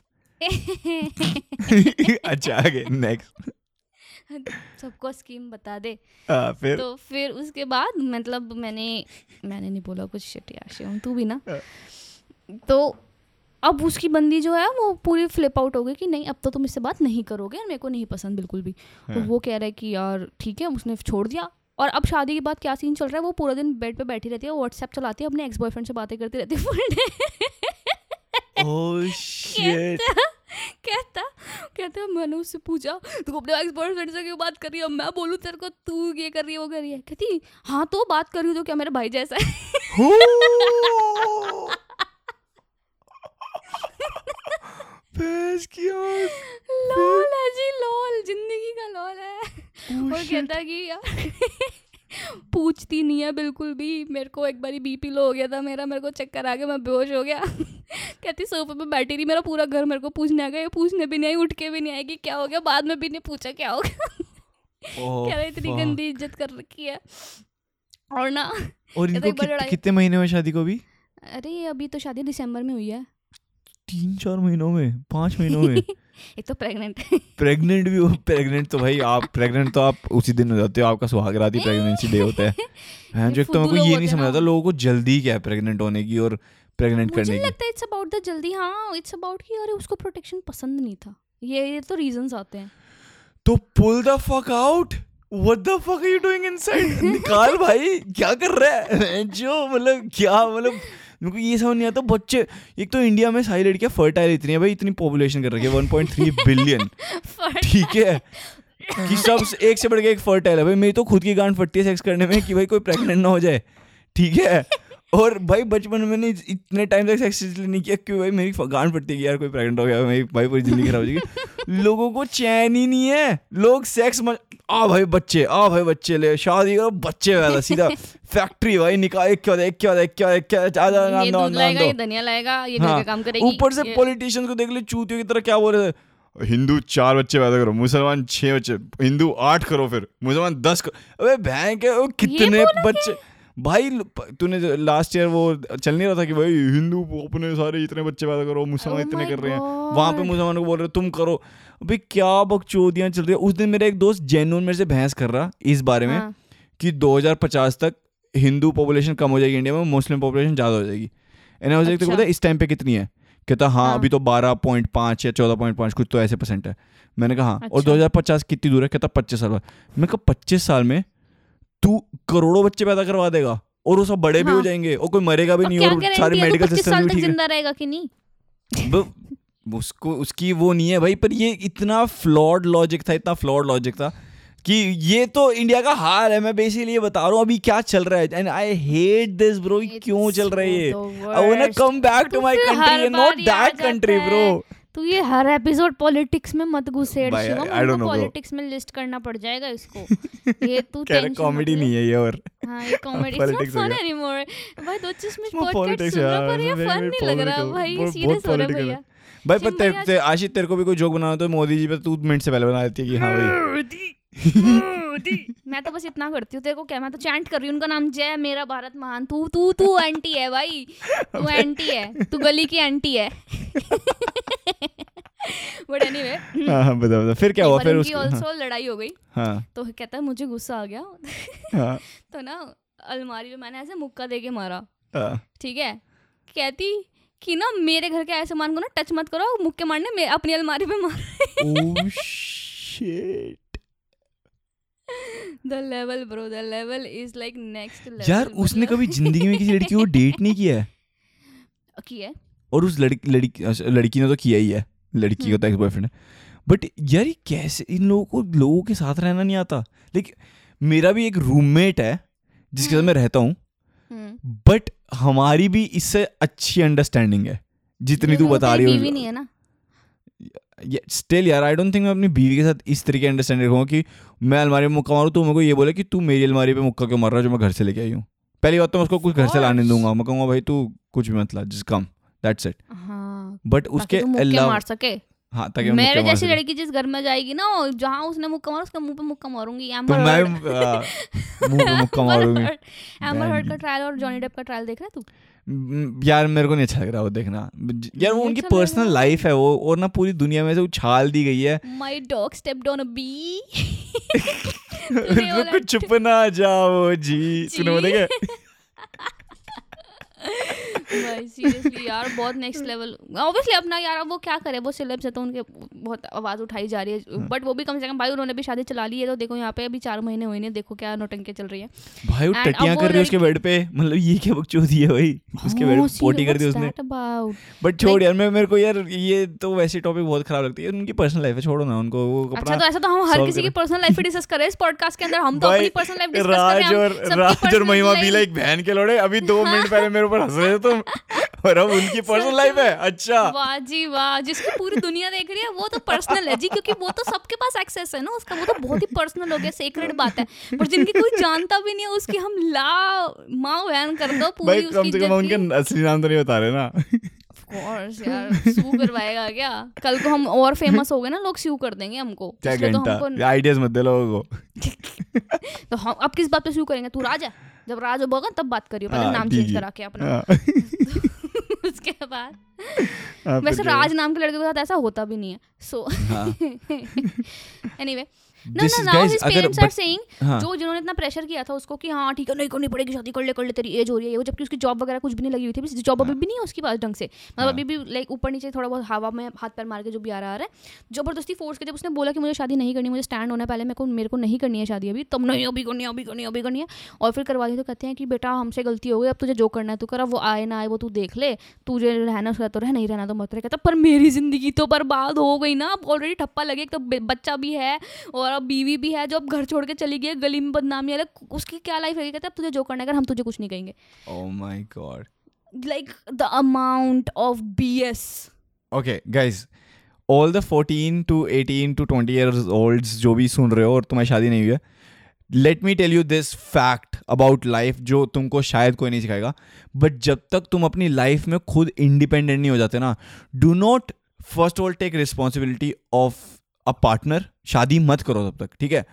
अच्छा आगे नेक्स्ट सबको स्कीम बता दे। आ, फिर तो फिर उसके बाद मतलब मैंने मैंने नहीं बोला कुछ, शिट यार शिवम तू भी ना। तो अब उसकी बंदी जो है वो पूरी फ्लिप आउट हो गई कि नहीं अब तो तुम इससे बात नहीं करोगे, मेरे को नहीं पसंद बिल्कुल भी। तो वो कह रहा है कि यार ठीक है, उसने छोड़ दिया। और अब शादी के बाद क्या सीन चल रहा है, वो पूरा दिन बेड पे बैठी रहती है, व्हाट्सएप चलाती है, अपने एक्स बॉयफ्रेंड से बातें करती रहती है पूरे दिन। Oh shit. कहता कहता मैंने उससे पूछा तू अपने एक्स बॉयफ्रेंड से क्यों बात कर रही है? मैं बोलूँ तेरे को तू ये कर रही है वो कर रही है। कहती हाँ तो बात कर रही हूँ तो क्या मेरा भाई जैसा है? लोल है जी, लोल जिंदगी का लोल है। और कहता कि यार पूछती नहीं है बिल्कुल भी। मेरे को एक बारी बीपी लो हो गया था मेरा, मेरे को चक्कर आ गया, मैं बेहोश हो गया। कहती सोफे पे बैठी रही, मेरा पूरा घर मेरे को पूछने आ गया, ये पूछने भी नहीं आई, उठ के भी नहीं आएगी क्या हो गया, बाद में भी नहीं पूछा क्या हो गया। कह रही इतनी गंदी इज्जत कर रखी है। और ना और इनको कि, कितने महीने हुए शादी को भी? अरे अभी तो शादी दिसंबर में हुई है। तीन चार महीनों में, पांच महीनों में। एक तो प्रेग्नेंट प्रेग्नेंट भी हो। प्रेग्नेंट तो भाई आप प्रेग्नेंट तो आप उसी दिन हो जाते हो, आपका सुहाग रात ही प्रेगनेंसी डे होता है। जो तो मेरे को ये नहीं समझ आता लोगों को जल्दी क्या है प्रेग्नेंट होने की और प्रेग्नेंट करने की। मुझे लगता है इट्स अबाउट द जल्दी। हाँ इट्स अबाउट कि अरे उसको प्रोटेक्शन पसंद नहीं था। ये ये तो रीजंस आते हैं। तो pull the fuck out. What the fuck are you doing inside? निकाल भाई, क्या कर रहा है जो, मतलब क्या, मतलब मेरे को ये समझ नहीं आता। बच्चे, एक तो इंडिया में सारी लड़कियां फर्टाइल इतनी है भाई, इतनी पॉपुलेशन कर रखी है वन पॉइंट थ्री बिलियन। ठीक है कि सब एक से बढ़ के एक फर्टाइल है भाई। मेरी तो खुद की गांड फटती है सेक्स करने में कि भाई कोई प्रेग्नेंट ना हो जाए। ठीक है और भाई बचपन में नहीं इतने टाइम तक सेक्स नहीं किया क्यों भाई मेरी गांड पड़ती है कि यार कोई प्रेग्नेंट हो गया मेरी भाई पूरी जिंदगी खराब हो जाएगी। लोगों को चैन ही नहीं है, लोग सेक्स मत आ भाई बच्चे आ भाई बच्चे ले शादी करो बच्चे वाला सीधा फैक्ट्री भाई निकाल एक क्या एक क्या एक क्या एक क्या ये दूध लाएगा ये धनिया लाएगा ये घर का काम करेगी। ऊपर से पॉलिटिशियंस को देख ले चूतियों की तरह क्या बोल रहे थे, हिंदू चार बच्चे पैदा करो, मुसलमान छह बच्चे, हिंदू आठ करो, फिर मुसलमान दस करो। अबे बहन के वो कितने बच्चे भाई। तूने लास्ट ईयर वो चल नहीं रहा था कि भाई हिंदू अपने सारे इतने बच्चे पैदा करो, मुसलमान oh इतने कर रहे हैं, वहां पे मुसलमानों को बोल रहे तुम करो। अबे क्या बकचोदियां चल रही है। उस दिन मेरा एक दोस्त जेन्युइन मेरे से बहस कर रहा इस बारे में कि दो हज़ार पचास तक हिंदू पॉपुलेशन कम हो जाएगी इंडिया में, मुस्लिम पॉपुलेशन ज्यादा हो जाएगी। एंड मुझे पता है इस टाइम पे कितनी है, कहता हाँ अभी तो बारह पॉइंट पाँच या चौदह पॉइंट पाँच कुछ तो ऐसे परसेंट है। मैंने कहा हाँ और दो हज़ार पचास कितनी दूर है, कहता पच्चीस साल बाद। मैं कहा पच्चीस साल में तू करोड़ों बच्चे पैदा करवा देगा और वो सब बड़े भी हो जाएंगे और कोई मरेगा भी नहीं और सारे मेडिकल सिस्टम भी ठीक जिंदा रहेगा कि नहीं। उसको उसकी वो नहीं है भाई। पर ये इतना फ्लॉड लॉजिक था, इतना फ्लॉड लॉजिक था कि ये तो इंडिया का हाल है। मैं बेसिकली ये बता रहा हूँ अभी क्या चल रहा है and I hate this bro. क्यों चल रहा है ये? I want to come back to my country and not that country bro. तू ये हर एपिसोड पॉलिटिक्स में मत घुसेड़ शिवम, हमको पॉलिटिक्स में लिस्ट करना पड़ जाएगा इसको। ये तू टेंशन कॉमेडी नहीं है ये और हां ये comedy it's not fun anymore भाई। दो चीज में पॉडकास्ट सुनना पर ये फन नहीं लग रहा भाई, सीरियस हो रहा है भैया भाई। पर तेरे ते, आशिष तेरे को भी कोई जोक बनाना तो मोदी जी पे तू मिनट से पहले बना देती है कि हाँ भाई। मैं तो बस इतना करती हूँ, तेरे को क्या, मैं तो चैंट कर रही हूँ उनका नाम जय मेरा भारत महान। तू तू तू एंटी है भाई, तू एंटी है, तू गली की एंटी है। बट एनीवे हां बता बता फिर क्या हुआ? फिर उसकी आल्सो लड़ाई हो गई। हाँ तो कहता है मुझे गुस्सा आ गया। हाँ तो ना अलमारी में मैंने ऐसे मुक्का दे के मारा। ठीक है, कहती कि ना मेरे घर के ऐसे सामान को ना टच मत करो, मुक्के मारने में अपनी अलमारी पे मार। Oh shit The level bro, the level is like next level. यार उसने कभी जिंदगी में किसी लड़की को डेट नहीं किया है? किया है। और उस लड़की लड़की लड़की ने तो किया ही है, लड़की का तो एक्स बॉयफ्रेंड है। बट यार ये कैसे इन लोगों को लोगों के साथ रहना नहीं आता? लेकिन मेरा भी एक रूममेट है जिसके साथ मैं रहता हूँ, बट हमारी भी इससे अच्छी अंडरस्टैंडिंग है जितनी तू बता रही हो। बीवी नहीं है ना स्टिल यार आई डोंट थिंक मैं अपनी बीवी के साथ इस तरीके अंडरस्टैंड रखूंगा कि मैं अलमारी में मुक्का मारूं तो मेरे को ये बोले कि तू मेरी अलमारी पे मुक्का क्यों मार रहा है जो मैं घर से लेके आई हूँ। पहली बात तो मैं उसको कुछ घर से लाने दूंगा, मैं कहूँगा भाई तू कुछ भी मत ला, just come, that's it. But उसके अलावा मार सके हाँ ताकि मेरे जैसी लड़की जिस घर में जाएगी ना, जहाँ उसने मुक्का मारा उसके मुंह पे मुक्का मारूंगी। तो मैं मुंह पे मुक्का मारूंगी। एम्बर हर्ड का ट्रायल और जॉनी डेप का ट्रायल देख रहा है तू? यार मेरे को नहीं अच्छा लग रहा वो देखना यार, वो उनकी पर्सनल लाइफ है वो, और ना पूरी दुनिया में से उछाल दी गई है। My dog stepped on a bee. रुक चुप ना जाओ जी, सुनो बोलेंगे भाई सीरियसली यार बहुत नेक्स्ट लेवल। ऑब्वियसली अपना यार अब वो क्या करे, वो सेलेब्स है तो उनके बहुत आवाज उठाई जा रही है, बट वो भी कम से कम भाई उन्होंने भी शादी चला ली है। तो देखो यहाँ पे अभी चार महीने हुए नहीं, देखो क्या नौटंकी चल रही है भाई। वो टटियां कर रही है उसके बेड पे, मतलब ये क्या बकचोदी है भाई, उसके बेड पे पोटी कर दी उसने। बट छोड़ यार, मैं मेरे को यार ये तो वैसे टॉपिक बहुत खराब लगती है, उनकी पर्सनल लाइफ है, छोड़ो ना उनको। वो अच्छा तो ऐसा तो हम हर किसी की पर्सनल लाइफ डिस्कस कर रहे हैं इस पॉडकास्ट के अंदर, हम तो अपनी पर्सनल लाइफ डिस्कस कर रहे हैं। राज और महिमा भी लाइक बहन के लोड़े अभी दो मिनट पहले मेरे ऊपर हंस रहे थे तुम, और अब उनकी पर्सनल लाइफ है। अच्छा वाह जी वाह, जिसकी पूरी दुनिया देख रही है वो तो पर्सनल है जी, क्योंकि वो तो सबके पास एक्सेस है ना उसका, वो तो बहुत ही पर्सनल हो गया, सेक्रेट बात है। पर जिनकी कोई जानता भी नहीं है उसकी हम ला माँ बहन कर दो पूरी। भाई कम से कम उनके असली नाम तो नहीं बता रहे ना। Of course, यार सू करवाएगा क्या? कल को हम और फेमस हो गए ना, लोग सू कर देंगे हमको। क्या घंटा आइडियाज मत दे लोगों को। तो हम अब किस बात पे सू करेंगे? तू राज है, जब राज होगा तब बात करियो, पहले नाम चेंज करा के अपना। उसके बाद वैसे राज नाम के लड़के के साथ ऐसा होता भी नहीं है। So anyway No, no, now his parents are saying, जो जिन्होंने इतना प्रेशर किया था उसको कि हाँ ठीक है नहीं करनी पड़ेगी शादी, कर ले कर ले तेरी एज हो रही है, वो जबकि उसकी जॉब वगैरह कुछ भी नहीं लगी हुई थी, जॉब अभी भी नहीं है उसके पास ढंग से, मतलब अभी भी लाइक ऊपर नीचे थोड़ा बहुत हवा में हाथ पैर मार के जो भी आ रहा है, जबरदस्ती फोर्स के। जब उसने बोला कि मुझे शादी नहीं करनी, मुझे स्टैंड होना है पहले, मेरे को मेरे को नहीं करनी है शादी अभी, तब नहीं अभी करनी है अभी करनी है अभी करनी है, और फिर करवा दी तो कहते हैं कि बेटा हमसे गलती हो गई, अब तुझे जो करना है तू कर, अब वो आए ना आए वो तू देख ले, तुझे रहना उसका तो रह, नहीं रहना तो मत रहे। कहता पर मेरी जिंदगी तो बर्बाद हो गई ना, अब ऑलरेडी ठप्पा लगे, एक तो बच्चा भी है और और बीवी भी है जो अब घर छोड़ के चली गई है, गली में बदनामी है, उसकी क्या लाइफ रहेगी? कहते अब तुझे जो करना है अगर हम तुझे कुछ नहीं कहेंगे. Oh my God. Like the amount of B S. Okay, guys, all the fourteen to eighteen to twenty years olds जो भी सुन रहे हो और तुम्हारी शादी नहीं हुई है, let me tell you this fact about life जो तुमको शायद कोई नहीं सिखाएगा, but जब तक तुम अपनी लाइफ में खुद इंडिपेंडेंट नहीं हो जाते ना, do not first of all take responsibility of a partner. शादी मत करो तब तक, ठीक है?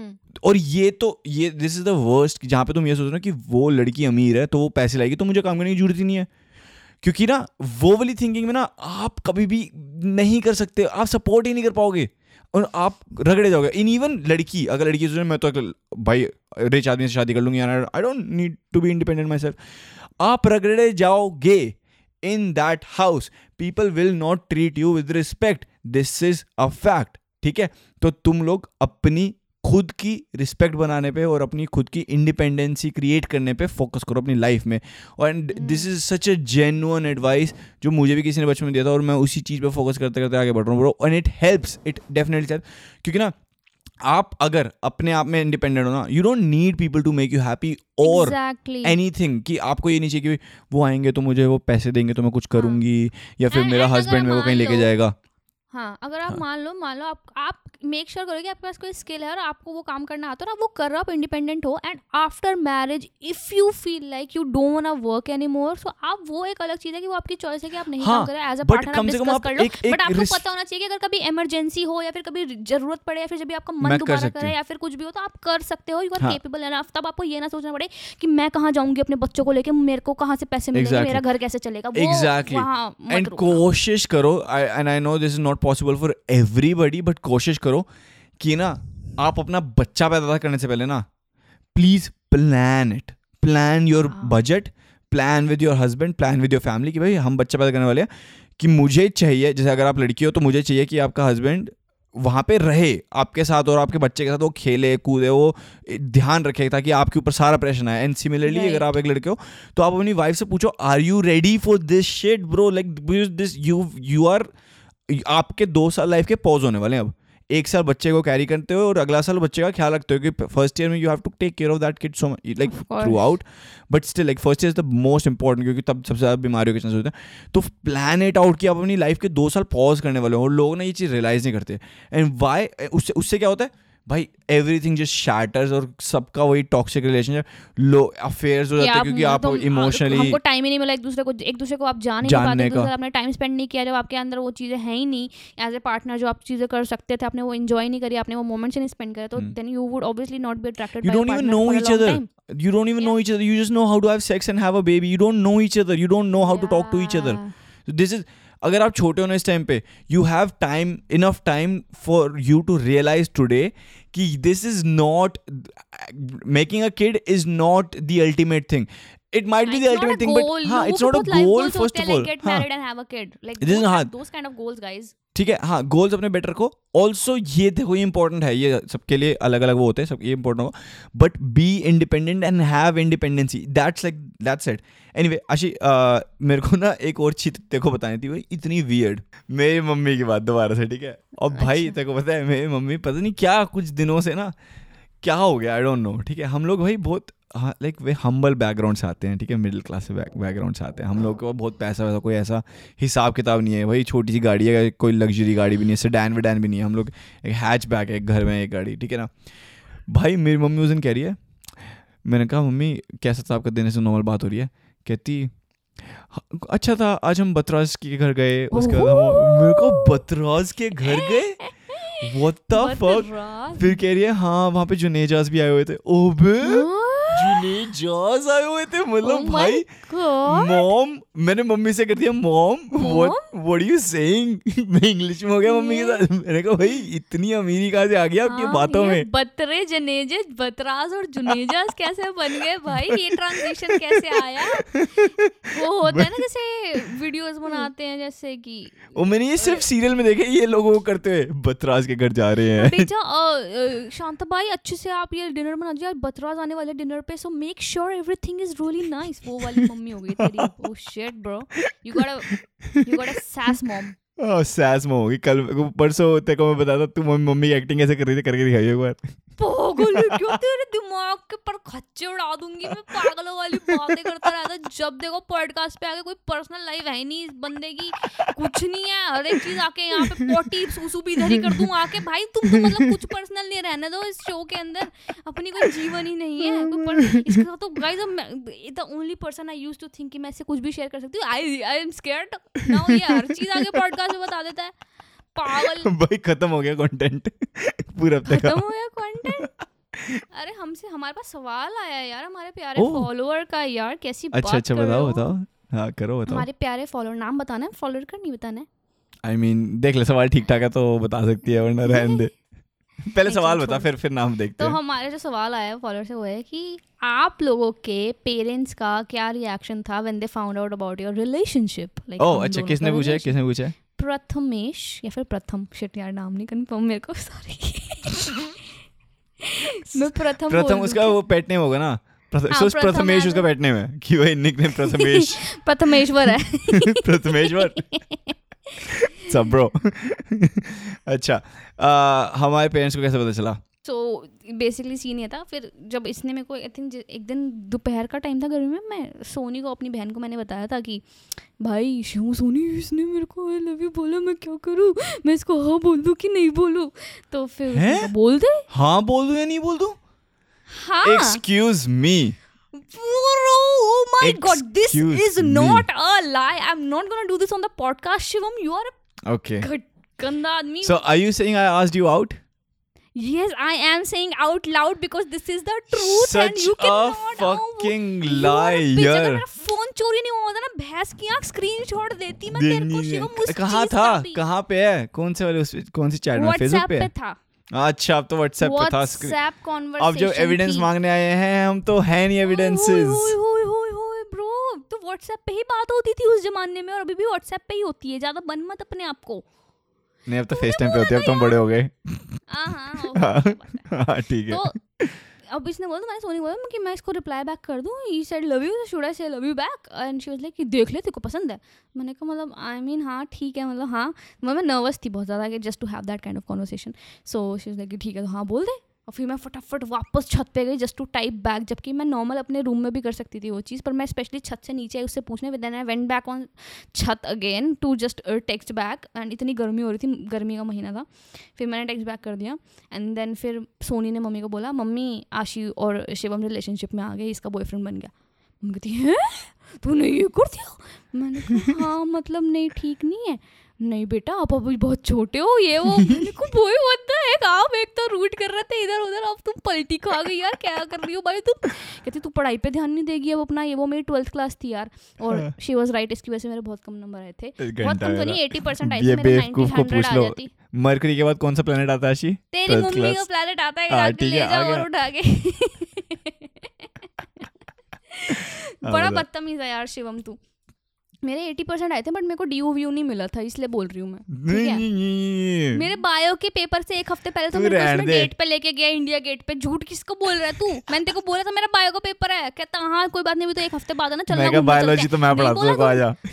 और ये तो ये दिस इज द वर्स्ट, जहाँ पे तुम ये सोच रहे हो कि वो लड़की अमीर है तो वो पैसे लाएगी तो मुझे काम करने की जरूरत ही नहीं है. क्योंकि ना वो वाली थिंकिंग में ना आप कभी भी नहीं कर सकते, आप सपोर्ट ही नहीं कर पाओगे और आप रगड़े जाओगे. इन इवन लड़की, अगर लड़की सोच रही है मैं तो भाई रिच आदमी से शादी कर लूंगी, I don't need to be independent myself, आप रगड़े जाओगे. In that house people will not treat you with respect. This is a fact, ठीक है? तो तुम लोग अपनी खुद की रिस्पेक्ट बनाने पे और अपनी खुद की इंडिपेंडेंसी क्रिएट करने पे फोकस करो अपनी लाइफ में. और this is such a genuine advice जो मुझे भी किसी ने बचपन में दिया था और मैं उसी चीज़ पे फोकस करते करते आगे बढ़ रहा हूँ bro. And it helps, it definitely help. क्योंकि ना आप अगर अपने आप में इंडिपेंडेंट हो ना, you don't need people to make you happy और एनीथिंग. कि आपको ये नहीं चाहिए कि वो आएंगे तो मुझे वो पैसे देंगे तो मैं कुछ करूँगी, या फिर मेरा हस्बैंड मेरे को कहीं लेके जाएगा. हाँ, अगर आप मान लो मान लो आप आप मेक श्योर करो कि आपके पास कोई स्किल है और आपको वो काम करना आता है ना, वो कर रहा, आप इंडिपेंडेंट हो. And after marriage if you feel like you don't want to work anymore, so आप वो एक अलग चीज़ है कि वो आपकी चॉइस है कि आप नहीं हाँ, काम करें. एज अ पार्टनर आप डिस्कस कर लो, बट आपको पता होना चाहिए कि अगर कभी इमरजेंसी हो या फिर कभी जरूरत पड़े या फिर जब भी आपका मन दोबारा करे या फिर कुछ भी हो तो आप कर सकते हो. You are capable enough. तब आपको ये ना सोचना पड़े कि मैं कहाँ जाऊंगी अपने बच्चों को लेके, मेरे को कहाँ से पैसे मिलेंगे, मेरा घर कैसे चलेगा. एग्जैक्टली. एंड कोशिश करो, and I know this is not possible for everybody, but कोशिश करो कि ना आप अपना बच्चा पैदा करने से पहले ना please plan it, plan your budget, plan with your husband, plan with your family कि भाई हम बच्चा पैदा करने वाले हैं, कि मुझे चाहिए, जैसे अगर आप लड़की हो तो मुझे चाहिए कि आपका हस्बैंड वहाँ पे रहे आपके साथ और आपके बच्चे के साथ वो खेले कूदे, वो ध्यान रखे ताकि आपके ऊपर सारा प्रेशर आए. And similarly right. अगर आप एक लड़के हो तो आप अपनी वाइफ से पूछो, are you ready for this shit bro? Like this you you are आपके दो साल लाइफ के पॉज होने वाले हैं. अब एक साल बच्चे को कैरी करते हो और अगला साल बच्चे का ख्याल रखते हो कि फर्स्ट ईयर में you have to take care of that kid so much, like throughout, but still like first year is the most important क्योंकि तब सबसे ज़्यादा बीमारियों के चांसेस होते हैं. तो प्लान इट आउट कि आप अपनी लाइफ के दो साल पॉज करने वाले हो और लोग ना ये चीज़ रियलाइज़ नहीं करते. एंड वाई, उससे उससे क्या होता है भाई, एवरीथिंग जस्ट शैटर्स और सबका वही टॉक्सिक रिलेशनशिप, लो अफेयर्स हो जाते हैं क्योंकि आप इमोशनली, हमको टाइम ही नहीं मिला एक दूसरे को एक दूसरे को आप जान ही नहीं पाते, एक दूसरे आपने टाइम स्पेंड नहीं किया, जब आपके अंदर वो चीज़ें हैं ही नहीं एज ए पार्टनर जो आप चीज़ें कर सकते थे, आपने वो एंजॉय नहीं करी, आपने वो मोमेंट्स नहीं स्पेंड करे, तो then you would obviously not be attracted. You don't even know each other. You don't even know each other. You just know how to have sex and have a baby. You don't know each other. You don't know how to talk to each other. So this is, अगर आप छोटे हो ना इस time पे, you have time, enough time for you to realise today कि this is not, making a kid is not the ultimate thing. It might be the ultimate thing, but हाँ, it's not a goal first of all. Get married and have a kid. Like those, those kind of goals, guys. ठीक है, हाँ, goals अपने better रखो. Also ये देखो, ये important है, ये सबके लिए अलग अलग वो होते हैं, सब ये इंपॉर्टेंट हो, but be independent and have independency. That's like that's it. Anyway Ashi, मेरे को ना एक और चीज देखो बतानी थी भाई, इतनी वियर्ड. मेरी मम्मी की बात दोबारा से, ठीक है? और भाई तेरे को पता है मेरी मम्मी पता नहीं क्या कुछ दिनों से ना क्या हो गया, आई डोंट नो. ठीक है, हम लोग भाई बहुत हाँ लाइक वे हम्बल बैकग्राउंड से आते हैं, ठीक है, मिडिल क्लास से बैकग्राउंड से आते हैं. हम लोग को बहुत पैसा वैसा कोई ऐसा हिसाब किताब नहीं है भाई. छोटी सी गाड़ी है, कोई लग्जरी गाड़ी भी नहीं है, सेडान वेडान भी नहीं है. हम लोग एक हैच बैक है, एक घर में एक गाड़ी, ठीक है ना भाई. मेरी मम्मी उस दिन कह रही है, मैंने कहा मम्मी कैसा था आपका दिन, से नॉर्मल बात हो रही है. कहती अच्छा था, आज हम बतराज के घर गए. उसके बाद हम मेरे को बतराज के घर गए, व्हाट द फक. फिर कह रही है हाँ वहाँ पे जुनेजाज भी आए हुए थे. ओबे जुनेजाज आए हुए थे, मतलब भाई मॉम, मैंने मम्मी से कर दिया mom what what are you saying. मैं इंग्लिश में हो गया मम्मी के साथ. मैंने कहा भाई इतनी अमीरी कहाँ से आ गया आपकी बातों में. बतरे जनेजे बतराज और जुनेजाज कैसे बन गए भाई, ये ट्रांजिशन कैसे आया. वो होता है ना जैसे वीडियोस बनाते हैं जैसे कि, वो मैंने ये सिर्फ सीरियल में देखे, ये लोगों को करते हुए बतराज के घर जा रहे हैं. बेटा शांता भाई अच्छे से आप ये डिनर बना दीजिए, बतराज आने वाले डिनर पे, so make sure everything is really nice. वो वाली मम्मी हो गई तेरी. Oh shit bro, you got a you got a sass mom. Sass में होगी कल परसों तेरे को मैं बताता तू मम्मी की एक्टिंग कैसे कर रही थी करके दिखाई एक बार। पागल है क्या, तेरे दिमाग के पर खच्चे उड़ा दूंगी मैं, पागलों वाली बातें करता रहता। जब देखो पॉडकास्ट पे आके कोई पर्सनल लाइफ है ही नहीं इस बंदे की, कुछ नहीं है, हर एक चीज आके यहाँ पे पोटी सूसू भी इधर ही कर दूं आके। भाई तुम तो मतलब कुछ पर्सनल नहीं रहने दो इस शो के अंदर, अपनी कोई जीवन ही नहीं है कोई पर, इसके साथ तो guys the only person I used to think कि मैं इससे कुछ भी शेयर कर सकती हूँ, I I am scared now. ये हर चीज आगे पॉडकास्ट में बता देता है, पागल। भाई खत्म हो गया कंटेंट पूरा हफ्ते का, खत्म हो गया कंटेंट। अरे हमसे हमारे पास सवाल आया है यार हमारे प्यारे फॉलोअर का, यार कैसी बात अच्छा अच्छा बताओ बताओ हाँ करो बताओ। हमारे प्यारे फॉलोअर, नाम बताना है फॉलोअर का, नहीं बताना है। आई मीन देख ले सवाल ठीक ठाक है तो बता सकती है वरना रहने दे। पहले सवाल बता फिर फिर नाम देखते तो हैं। हमारे जो सवाल आया फॉलोअर से वो है कि आप लोगों के पेरेंट्स का क्या रिएक्शन था when they found out about your relationship. Oh अच्छा, किसने पूछा है किसने पूछा है? प्रथमेश या फिर प्रथम, शिट यार नाम नहीं कंफर्म मेरे को, सॉरी। मैं प्रथम प्रथम उसका वो पेट नेम होगा ना, सोच प्रथमेश उसका पेट नेम है कि वही निकनेम प्रथमेश प्रथमेश्वर है। प्रथमेश्वर सब ब्रो। अच्छा हमारे पेरेंट्स को कैसे पता चला? सो बेसिकली सीन ये था, फिर जब इसने मेरे को आई थिंक एक दिन दोपहर का टाइम था गर्मी में, मैं सोनी को अपनी बहन को मैंने बताया था कि भाई शिव सोनी इसने मेरे को आई लव यू बोला, मैं क्या करूँ, मैं इसको हाँ बोल दूँ कि नहीं बोलूँ। तो फिर बोल दे, हाँ बोल दूँ या नहीं बोल दूँ? हाँ excuse me, oh my god, this is not a lie, I'm not gonna do this on the podcast, Shivam, you are a okay ganda आदमी. So are you saying I asked you out? Yes, I am saying out loud because this is the truth. Such and you cannot, a fucking oh, liar. अगर मेरा phone चोरी नहीं हुआ होता ना, भैंस की आँख स्क्रीनशॉट देती मैं तेरे को शिवम उस कहाँ था, कहाँ पे है, कौन से वाले उस कौन सी चैट में, फेसबुक पे था? अच्छा अब तो व्हाट्सएप पे था। WhatsApp conversation. अब जो एविडेंस मांगने आए हैं हम तो है नहीं एविडेंसेस। होय होय होय ब्रो, तो व्हाट्सएप पे ही बात होती थी उस जमाने में और अभी भी व्हाट्सएप पे ही होती है, ज्यादा बन मत अपने आप को। नहीं अब तो फेस टाइम पे होती है, अब तुम बड़े हो गए। हाँ ठीक है। तो अब इसने बोला, तो मैंने सोनी बोला कि मैं इसको रिप्लाई बैक कर दूँ, he said love you, should I say love you back, and she was like कि देख ले तेरे को पसंद है। मैंने कहा मतलब आई मीन हाँ ठीक है, मतलब हाँ, मैं नर्वस थी बहुत ज़्यादा कि just to have that kind of conversation. So she was like कि ठीक है तो हाँ बोल दे। और फिर मैं फटाफट वापस छत पे गई जस्ट टू टाइप बैक, जबकि मैं नॉर्मल अपने रूम में भी कर सकती थी वो चीज़, पर मैं स्पेशली छत से नीचे आई उससे पूछने, then I went back on छत again to just text back, and इतनी गर्मी हो रही थी, गर्मी का महीना था। फिर मैंने टेक्स्ट बैक कर दिया एंड देन फिर सोनी ने मम्मी को बोला, मम्मी आशी और शिवम रिलेशनशिप में आ गए, इसका बॉयफ्रेंड बन गया। मम्मी कहती है तूने ये कर दिया? मैंने कहा हाँ मतलब नहीं ठीक नहीं है। नहीं बेटा आप अभी बहुत छोटे हो, ये वो। मैंने को बोए होता है, आप एक तो रूट कर रहे थे इधर उधर, अब तुम पलटी खा गई यार, क्या कर रही हो भाई तुम? कहती तू पढ़ाई पे ध्यान नहीं देगी अब अपना, ये वो मेरी ट्वेल्थ क्लास थी यार, और शी वाज राइट, इसकी वजह से मेरे बहुत कम नंबर आए थे, बहुत कम तो नहीं एटी परसेंट आए थे मेरे, नाइंटी हंड्रेड आ जाती। मरकरी के बाद कौन सा प्लेनेट आता है आशी? तेरी मम्मी का प्लेनेट आता है, ले जाओ और उठा के। बड़ा बदतमीज है यार शिवम तू। मेरे अस्सी परसेंट आए थे बट मेरे को डी व्यू नहीं मिला था, इसलिए बोल रही हूँ मैं, ठीक है? मेरे बायो के पेपर से एक हफ्ते पहले तो मेरे को उसमें गेट पे लेके गया, इंडिया गेट पे। झूठ किसको बोल रहा है तू? मैंने तेरे को बोला था मेरा बायो का पेपर है, कहता हाँ कोई बात नहीं, भी तो एक हफ्ते बाद है ना, चलना। मैं बायोलॉजी तो मैं पढ़ाता हूं, आ जा।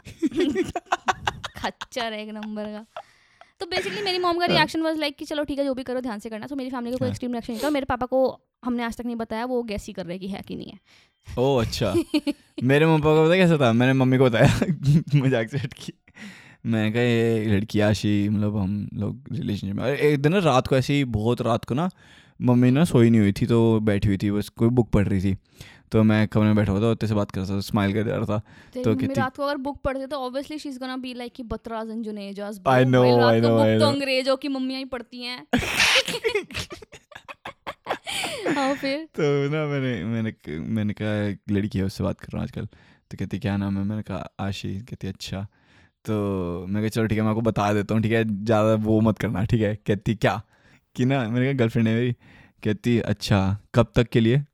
खच्चर है एक नंबर का। तो बेसिकली मेरी मॉम का रिएक्शन वाज लाइक कि चलो ठीक है जो भी करो ध्यान से करना। तो मेरी फैमिली का कोई एक्सट्रीम रिएक्शन नहीं था। मेरे पापा को हमने आज तक नहीं बताया, वो गैस ही कर रहे कि है कि नहीं है। ओह अच्छा। मेरे मम्मी पापा को पता कैसा था, मैंने मम्मी को बताया मजाक से हटके, मैं कहा ये लड़की आशी, मतलब हम लोग रिलेशनशिप में। एक दिन ना रात को ऐसे ही बहुत रात को ना मम्मी ना सोई नहीं हुई थी, तो बैठी हुई थी बस, कोई बुक पढ़ रही थी, तो मैं कमरे में बैठा हुआ था, उत्ते से बात कर रहा था, स्माइल कर रहा था। तो मम्मी रात को अगर बुक पढ़ते तो obviously she is gonna be like कि बतराज एंड जुनेजास। I know I know I know, तो अंग्रेजों की मम्मियां ही पढ़ती हैं। हाँ फिर तो ना मैंने मैंने मैंने कहा लड़की है उससे बात कर रहा हूँ आजकल, तो कहती क्या नाम है? मैंने कहा आशी। कहती अच्छा। तो मैं कहा चलो ठीक है मैं आपको बता देता हूँ, ठीक है ज़्यादा वो मत करना, ठीक है? कहती क्या कि ना, मैंने कहा गर्लफ्रेंड है मेरी। कहती अच्छा कब तक के लिए?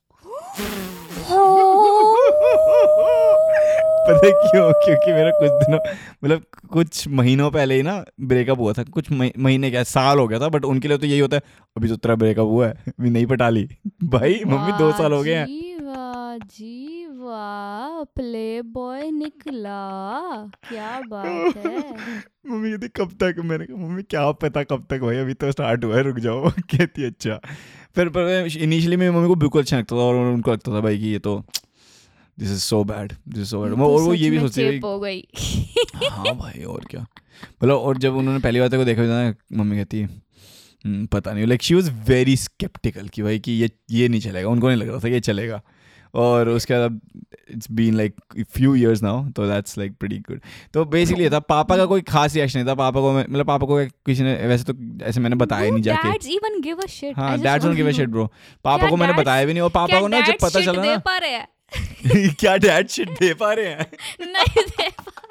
पता है क्यों? क्योंकि मेरा कुछ दिनों मतलब कुछ महीनों पहले ही ना ब्रेकअप हुआ था, कुछ महीने क्या साल हो गया था, बट उनके लिए तो यही होता है अभी तो तेरा ब्रेकअप हुआ है, अभी नहीं पटा ली। भाई मम्मी दो साल हो गए हैं। वाह जी वाह, प्ले बॉय निकला, क्या बात है। मम्मी कहती कब तक, मैंने कहा मम्मी क्या पता कब तक भाई, अभी तो स्टार्ट हुआ है, रुक जाओ। कहती अच्छा। फिर पर इनिशियली मेरी मम्मी को बिल्कुल अच्छा लगता था और उनको लगता था भाई कि ये तो this is so bad, this is so bad. और वो ये भी सोचती थी हो गई। हाँ भाई और क्या मतलब। और जब उन्होंने पहली बार को देखा था ना, मम्मी कहती है पता नहीं, like she was very sceptical कि भाई कि ये ये नहीं चलेगा, उनको नहीं लग रहा था कि ये चलेगा। और उसके बाद it's been like few years now, तो दैट्स लाइक प्रीटी गुड। तो बेसिकली ये था, पापा का कोई खास रिएक्शन नहीं था। पापा को मतलब पापा को किसी ने वैसे तो ऐसे मैंने बताया नहीं जाके। Dads even give a shit. हाँ, dads don't give a shit bro। पापा को मैंने बताया भी नहीं। और पापा को ना जब पता चला ना, पा रहे हैं क्या डैड शिट दे पा रहे हैं? नहीं दे पा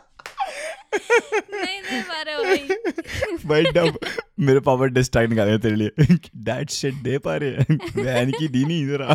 नहीं दे पा रहे हो भाई। भाई डब मेरे पापा डिस्ट्रैक्ट निकाले तेरे लिए, डैड शिट दे पा रहे हैं, बहन की दी नहीं जरा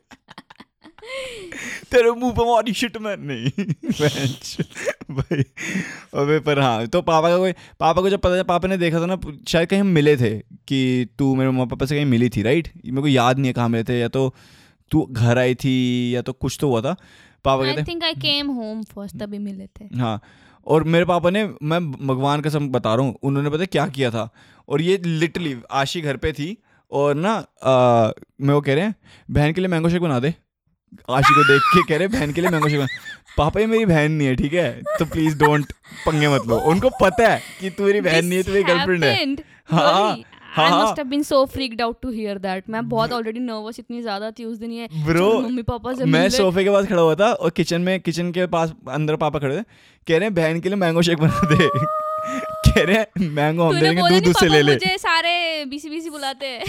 तेरे मुंह पे मारी शिट मैं नहीं भाई। अबे पर हाँ, तो पापा का कोई, पापा को जब पता, पापा ने देखा था ना, शायद कहीं हम मिले थे कि तू मेरे मम्मा पापा से कहीं मिली थी, राइट? मेरे को याद नहीं है कहाँ मिले थे, या तो तू घर आई थी या तो कुछ तो हुआ था। पापा कहते I think I came home first, तभी मिले थे। हाँ, और मेरे पापा ने, मैं भगवान कसम बता रहा हूँ, उन्होंने पता क्या किया था। और ये लिटरली आशी घर पे थी और ना आ, मैं वो कह रहे हैं बहन के लिए मैंगो शेक बना दे। आशी को देख के कह रहे बहन के लिए मैंगो शेक बना। पापा ये मेरी बहन नहीं है, ठीक है, तो प्लीज डोंट पंगे मत लो। उनको पता है कि तू मेरी बहन नहीं है, तू मेरी गर्लफ्रेंड है। हाँ I must have been so freaked out to hear that. मैं बहुत ऑलरेडी नर्वस इतनी ज्यादा थी उस दिन। ये ब्रो मम्मी पापा से मैं सोफे के पास खड़ा हुआ था और किचन में, किचन के पास अंदर पापा खड़े थे, कह रहे हैं बहन के लिए मैंगो शेक बना दे। कह रहे हैं मैंगो हम देंगे, दूध उससे ले ले। मुझे सारे बीसी बीसी बुलाते हैं।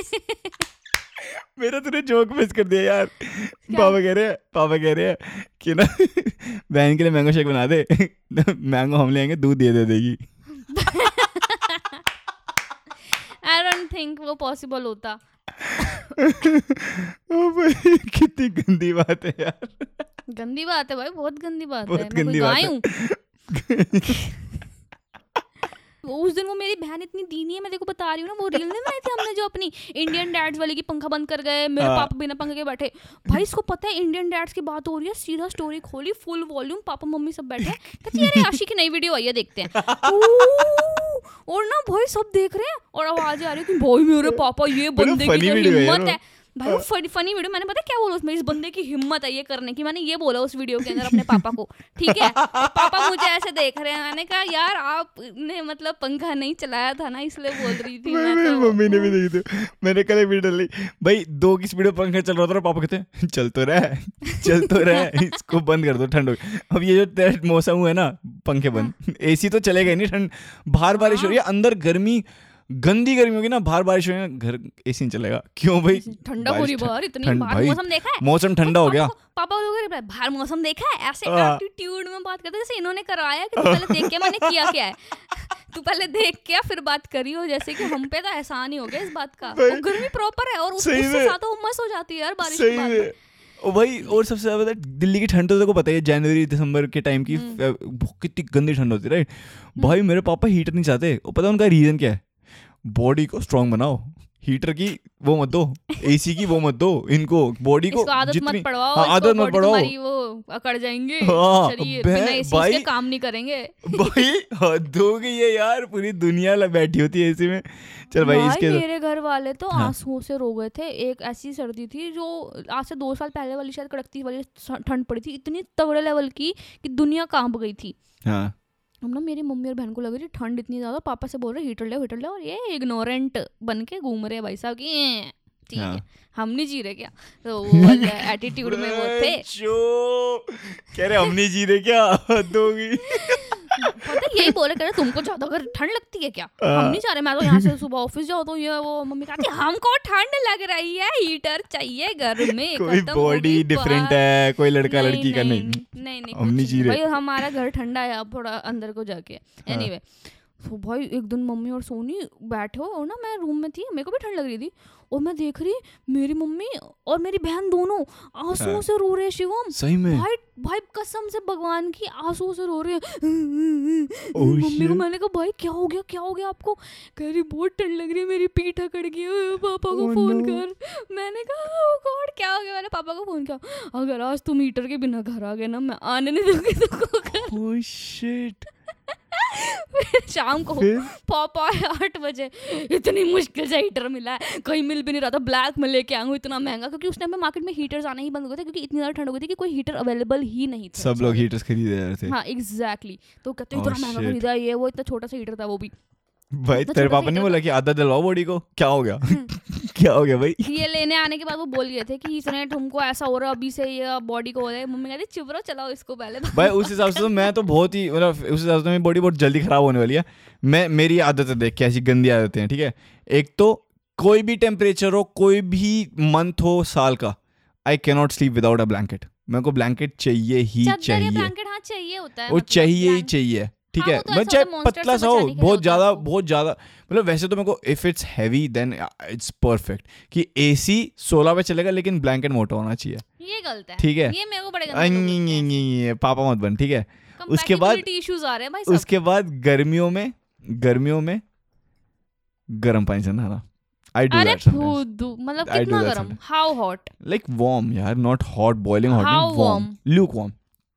मेरा तूने जोक मिस कर दिया यार। पापा कह रहे हैं पापा कह रहे हैं कि ना बहन के लिए मैंगो शेक बना दे, मैंगो हम लेंगे, दूध दे दे देगी। I don't think वो पॉसिबल होता। ओ भाई कितनी गंदी बात है यार। गंदी बात है भाई, बहुत गंदी बात बहुत है। मैं कोई गाय हूँ? उस दिन वो मेरी बहन इतनी दीनी है, मैं देखो बता रही हूँ ना, वो रील नहीं बनाई थी हमने जो अपनी इंडियन डैड्स वाली की, पंखा बंद कर गए, मेरे पापा बिना पंखे के बैठे। भाई इसको पता है इंडियन डैड्स की बात हो रही है, सीधा स्टोरी खोली, फुल वॉल्यूम, पापा मम्मी सब बैठे, कहती है आशी की नई वीडियो आई है, देखते हैं। और ना भाई सब देख रहे हैं और आवाज आ रही है कि भाई मेरे पापा ये बंदे की हिम्मत है। भाई वो फनी वीडियो, मैंने पता क्या बोला उसमें, इस बंदे की हिम्मत है ये करने की, मैंने ये बोला उस वीडियो के अंदर अपने पापा को, ठीक है। पापा मुझे ऐसे देख रहे हैं, मैंने कहा यार आपने मतलब पंखा नहीं चलाया था ना, इसलिए बोल रही थी मैं। तो मम्मी ने भी देखी थी, मैंने कल वीडियो डाली भाई, दो की स्पीड में पंखा चल रहा था, पापा कहते हैं चल तो रहा चल तो रहा इसको बंद कर दो, ठंड हो गई। अब ये जो मौसम हुआ है ना, पंखे बंद, एसी तो चलेगा ही नहीं, ठंड बाहर बारिश हो रही है, अंदर गर्मी, गंदी गर्मी होगी ना, बाहर बारिश होगी ना, घर एसी नहीं चलेगा। क्यों भाई? ठंडा हो रही बाहर, इतनी बाहर मौसम देखा है, मौसम ठंडा हो गया। पापा लोग बाहर मौसम देखा है, ऐसे एटीट्यूड में बात करते जैसे इन्होंने कराया कि पहले देख के मैंने किया क्या है। तू पहले देख के फिर बात करी हो, जैसे कि हम पे तो एहसान ही हो गया इस बात का। गर्मी प्रॉपर है और उससे ज्यादा उम्मस हो जाती है यार बारिश के बाद। ओ भाई, और सबसे ज्यादा दिल्ली की ठंड तो देखो पता है, जनवरी दिसंबर के टाइम की कितनी गंदी ठंड होती है, राइट? भाई मेरे पापा हीटर नहीं चाहते, और पता है उनका रीजन क्या है? बॉडी को स्ट्रांग बनाओ, हीटर की वो मत दो, एसी की वो मत दो, इनको बॉडी को आदत जितनी मत पड़वाओ, हाँ, आदत मत पड़वाओ, वो अकड़ जाएंगे हाँ, शरीर, बिना एसी के काम नहीं करेंगे। भाई हद हो गई है यार, पूरी दुनिया बैठी होती है एसी में। चल भाई, भाई इसके मेरे घर वाले तो हाँ। आंसुओं से रो गए थे। एक ऐसी सर्दी थी जो आज से दो साल पहले वाली, शायद कड़कती वाली ठंड पड़ी थी, इतनी तगड़े लेवल की कि दुनिया कांप गई थी। हाँ। हम ना, मेरी मम्मी और बहन को लग रही ठंड इतनी ज्यादा, पापा से बोल रहे हीटर ले हीटर ले, और ये इग्नोरेंट बन के घूम रहे भाई साहब की, ठीक है हम नहीं जी रहे क्या, तो वो एटीट्यूड में वो थे। कह रहे हम नहीं जी रहे क्या? हद हो गई। पता यही बोले, कह रहे तुमको ज्यादा अगर ठंड लगती है क्या? हम नहीं जा रहे, मैं तो यहाँ से सुबह ऑफिस जाओ तो ये वो, मम्मी कहती है हमको ठंड लग रही है, हीटर चाहिए घर में। कोई बॉडी डिफरेंट है, कोई लड़का लड़की का नहीं। नहीं नहीं हम नहीं जी रहे भाई, हमारा घर ठंडा है, अब थोड़ा अंदर को जाके। एनीवे तो भाई एक दिन मम्मी और सोनी बैठे हो और ना मैं रूम में थी, मेरे को भी ठंड लग रही थी और मैं देख रही मेरी मम्मी और मेरी बहन दोनों आंसुओं हाँ। से रो रहे हैं शिवम। सही में भाई भाई कसम से भगवान की आंसुओं से रो रहे हैं। Oh मम्मी को shit. मैंने कहा भाई क्या हो गया क्या हो गया आपको? कह रही बहुत ठंड लग रही है, मेरी पीठ अकड़ गई है, पापा को Oh फोन no. कर। मैंने कहा ओ गॉड क्या हो गया? मैंने पापा को फोन किया, अगर आज तुम हीटर के बिना घर आ गए ना मैं आने नहीं दूंगी तुमको घर। Oh shit. शाम को फिर? पापा आठ बजे, इतनी मुश्किल से हीटर मिला है, कहीं मिल भी नहीं रहा था, ब्लैक में लेके आऊँ इतना महंगा, क्योंकि उस टाइम में मार्केट में हीटर्स आने ही बंद हो गए थे क्योंकि इतनी ज़्यादा ठंड हो गई थी कि कोई हीटर अवेलेबल ही नहीं था। सब लोग हीटर्स खरीदे जा रहे थे। हाँ एग्जैक्टली, तो कहते Oh, इतना महंगा shit. खरीदा ये वो, इतना छोटा सा हीटर था वो भी। भाई तो तेरे छोटा पापा ने हीटर बोला कि आदत दिलवाओ बॉडी को, क्या हो गया? क्या हो गया भाई? ये लेने आने के बाद वो बोल गए थे कि इसने तुमको ऐसा हो रहा अभी से ये बॉडी को हो रहा है। मम्मी कहती चुप रहो चलाओ इसको पहले। भाई उस हिसाब से तो मैं तो बहुत ही मतलब उस हिसाब से मेरी बॉडी बहुत जल्दी खराब होने वाली है। मैं मेरी आदतें देख के ऐसी गंदी आदतें हैं, ठीक है। एक तो कोई भी टेम्परेचर हो, कोई भी मंथ हो साल का, I can not sleep without a blanket. मेरे को ब्लैंकेट चाहिए ही चाहिए, ब्लैंकेट हाँ चाहिए होता है, वो चाहिए ही चाहिए, ठीक है। मैं चाहे पतला सा हो, बहुत ज्यादा बहुत ज्यादा मतलब वैसे तो मेरे को if it's heavy then it's perfect कि एसी सोलह पे चलेगा लेकिन ब्लैंकेट मोटा होना चाहिए। ये गलत है, ठीक है। ये मेरे को बड़े गंदे लोग लगते हैं। पापा मत बन, ठीक है। उसके बाद इश्यूज आ रहे हैं भाई सब। उसके बाद गर्मियों में गर्मियों में गर्म पानी से नहाना। आई डू अरे दैट समटाइम्स, फूदू मतलब I do कितना that गरम? sometimes. How hot? Like warm यार, not hot boiling hot, How नहीं warm, warm? Lukewarm.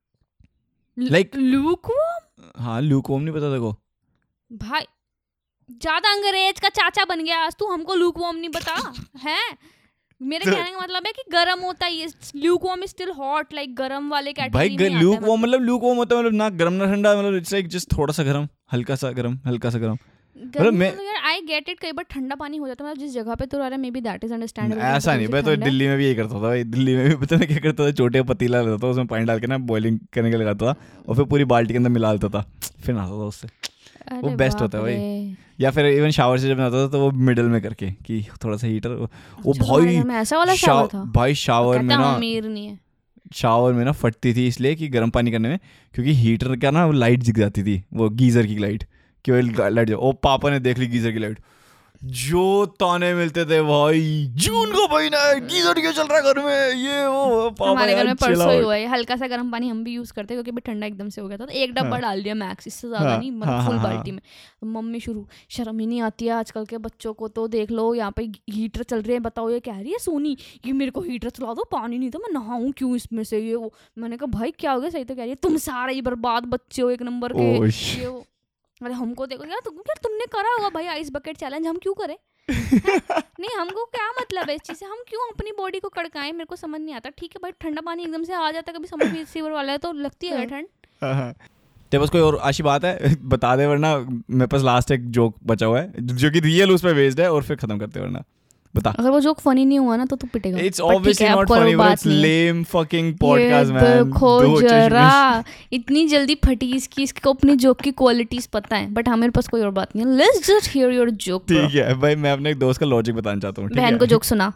Like- lukewarm? हाँ लूक वार्म नहीं पता देखो। भाई ज्यादा अंग्रेज का चाचा बन गया आज तू, हमको लूकवार्म नहीं बता है। मेरे कहने का मतलब है कि गरम होता है ये, lukewarm is still hot, like गरम वाले भाई कैटेगरी में लूक वार्म मतलब लूक वार्म होता है मतलब ना गर्म ना ठंडा, मतलब इट्स लाइक जस्ट थोड़ा सा गर्म, हल्का सा गर्म, हल्का सा गर्म। मतलब मैं- यार आई गेट इट, कई बार ठंडा पानी हो जाता है, मतलब जिस जगह पे तो रह रहा है maybe that is understandable. ऐसा नहीं, मैं तो दिल्ली में भी यही करता था भाई। दिल्ली में भी पता नहीं क्या करता था, छोटे पतीला लेता था, उसमें पानी डाल के ना बॉइलिंग करने के लगाता था और फिर पूरी बाल्टी के अंदर मिला देता था, फिर नहाता था उससे। वो बेस्ट होता है भाई। या फिर इवन शावर से जब नहाता था तो वो मिडल में करके कि थोड़ा सा हीटर, वो भाई ऐसा वाला शावर था भाई शावर में ना अमीर नहीं है, शावर में ना फटती थी इसलिए कि गर्म पानी करने में, क्योंकि हीटर का ना वो लाइट जिग जाती थी, वो गीजर की लाइट कि वो लाइट जाओ। ओ पापा ने देख ली गीजर की लाइट, जो ताने मिलते थे भाई, जून का महीना है गीजर क्यों चल रहा है घर में, ये वो। पापा हमारे घर में परसों ही यार हुआ है, हल्का सा गर्म पानी हम भी यूज करते हैं क्योंकि भी ठंडा एकदम से हो गया था, तो एक डब्बा हाँ। डाल दिया मैक्स, इससे ज्यादा हाँ, नहीं, हाँ, मतलब फुल हाँ, बाल्टी में। तो मम्मी शुरू, शर्म ही नहीं आती है आजकल के बच्चों को, तो देख लो यहाँ पे हीटर चल रहे हैं, बताओ ये कह रही है सोनी कि मेरे को हीटर चला दो, पानी नहीं तो मैं नहाऊं क्यों इसमें से, ये वो। मैंने कहा भाई क्या हो गया? सही तो कह रही है, तुम सारे ही बर्बाद बच्चे हो एक नंबर के, ओह, ये वो। अरे हमको देखो यार, तुम क्या तुमने करा होगा भाई आइस बकेट चैलेंज, हम क्यों करें? नहीं हमको क्या मतलब है इस चीज़ से, हम क्यों अपनी बॉडी को कड़काएं? मेरे को समझ नहीं आता। ठीक है भाई ठंडा पानी एकदम से आ जाता है, कभी समर फीवर वाला है तो लगती है ठंड। तेरे पास कोई और अच्छी बात है बता दे, वरना मेरे पास लास्ट एक जोक बचा हुआ है जो कि रियल उस पे बेस्ड है, और फिर खत्म करते हैं, वरना बता। अगर वो जोक फनी नहीं हुआ ना तो तू पिटेगा। It's obviously not funny, but it's lame fucking podcast, man. देखो जरा इतनी जल्दी फटी इसकी, इसको अपनी जोक की क्वालिटीज पता है, बट हमारे पास कोई और बात नहीं है। Let's just hear your joke, bro. ठीक है भाई, मैं अपने एक दोस्त का लॉजिक बताना चाहता हूँ। बहन को जोक सुना।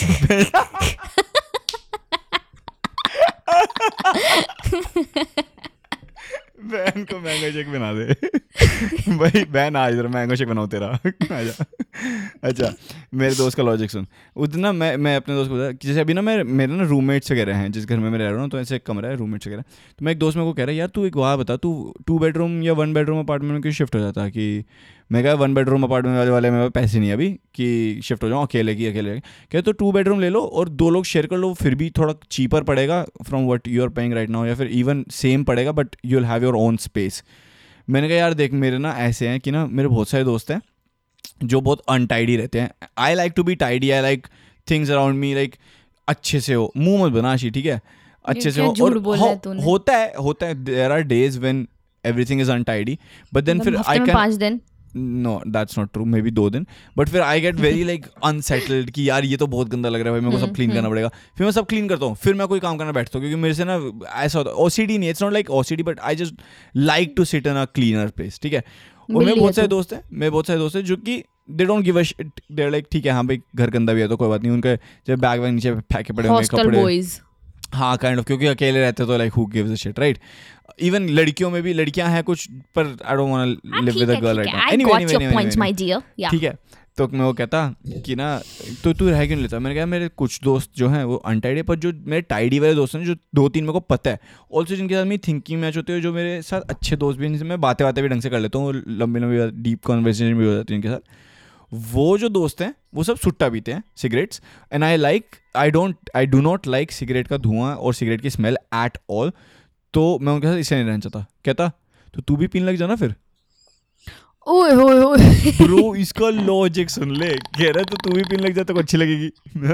बहन को मैंगो शेक बना दे भाई। बहन आज इधर मैंगो शेक बनाओ तेरा आजा। अच्छा मेरे दोस्त का लॉजिक सुन। उस दिन ना मैं मैं अपने दोस्त को बताया कि जैसे अभी ना मैं मेरे ना रूममेट्स वगैरह हैं जिस घर में मैं रह रहा हूँ, तो ऐसे एक कमरा है रूममेट्स वगैरह। तो मैं एक दोस्त मेरे को कह रहा है यार तू एक बात बता, तू टू बेडरूम या वन बेडरूम अपार्टमेंट में क्यों शिफ्ट हो जाता है? कि मैं कहा वन बेडरूम अपार्टमेंट वाले वाले मेरे पास पैसे नहीं है अभी कि शिफ्ट हो जाऊँ अकेले की अकेले। क्या तो टू बेडरूम ले लो और दो लोग शेयर कर लो, फिर भी थोड़ा चीपर पड़ेगा from what you are paying right now, या फिर इवन सेम पड़ेगा but you will have your own space. मैंने कहा यार देख मेरे ना ऐसे हैं कि ना मेरे बहुत सारे दोस्त हैं जो बहुत अनटाइडी रहते हैं। I like to be tidy, I like things around me like अच्छे से हो, मुंह मत बना शी, ठीक है, अच्छे से हो। और हो, होता है होता है there are days when everything is untidy, but then फिर आई कैन पाँच दिन no that's not true, maybe दो दिन, बट फिर I get very like unsettled कि यार ये तो बहुत गंदा लग रहा है भाई, मेरे को सब क्लीन करना पड़ेगा। फिर मैं सब क्लीन करता हूँ, फिर मैं कोई काम करना बैठता हूँ, क्योंकि मेरे से ना ऐसा होता है ओसीडी नहीं, it's not like OCD but I just like to sit in a cleaner place, ठीक है। और मेरे बहुत सारे दोस्त हैं मेरे बहुत सारे दोस्त हैं जो कि they don't give a shit, they are like ठीक है हाँ भाई घर गंदा भी है तो कोई बात नहीं, उनके जब बैग वैग नीचे फेंके पड़े होंगे कपड़े, हाँ काइंड ऑफ, क्योंकि अकेले रहते तो like who gives a shit right. Even लड़कियों में भी लड़कियां हैं कुछ, पर I don't want to live with a girl right now. Anyway anyway ठीक है, तो मैं वो कहता कि ना तो तू रह क्यों नहीं लेता। मैंने कहा मेरे कुछ दोस्त जो हैं वो अनटाइडी, पर जो मेरे टाइडी वाले दोस्त हैं जो दो तीन मेरे को पता है ऑल्सो, जिनके साथ मेरी थिंकिंग मैच होती है, जो मेरे साथ अच्छे दोस्त भी हैं, जिनसे मैं बातें बातें भी ढंग से कर लेता हूँ, लंबी लंबी डीप कॉन्वर्सेशन भी हो जाती है उनके साथ, वो जो दोस्त हैं वो सब सुट्टा पीते हैं cigarettes, and I like I don't I do not like cigarette का धुआं और सिगरेट की स्मेल एट ऑल। तो मैं उनके साथ इससे नहीं रहना चाहता। कहता तो तू भी पीने लग जाना फिर। ओए ओए ओए ब्रो इसका लॉजिक सुन ले, कह रहा है तो तू भी पीने लग जाता को अच्छी लगेगी।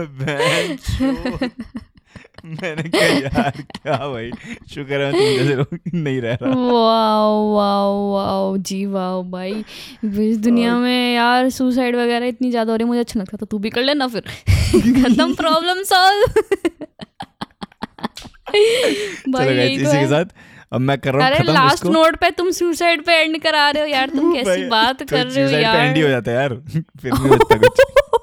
मैंने कहा यार क्या भाई, शुक्र है तुम जैसे लोग नहीं रह रहा। वाओ वाओ वाओ जी वाओ भाई, इस दुनिया में यार सुसाइड वगैरह इतनी ज्यादा हो रही है, मुझे अच्छा लगता था तू भी कर लेना फिर, खत्म प्रॉब्लम सॉल्व। भाई यही तो इसी के साथ अब मैं कर रहा हूँ खत्म। लास्ट नोट पे तुम सुसाइड पे एंड करा रहे हो यार, तुम कैसी बात कर रहे हो यार। सुसाइड पे एंड ही हो जाता है यार, फिर नहीं बचता कुछ।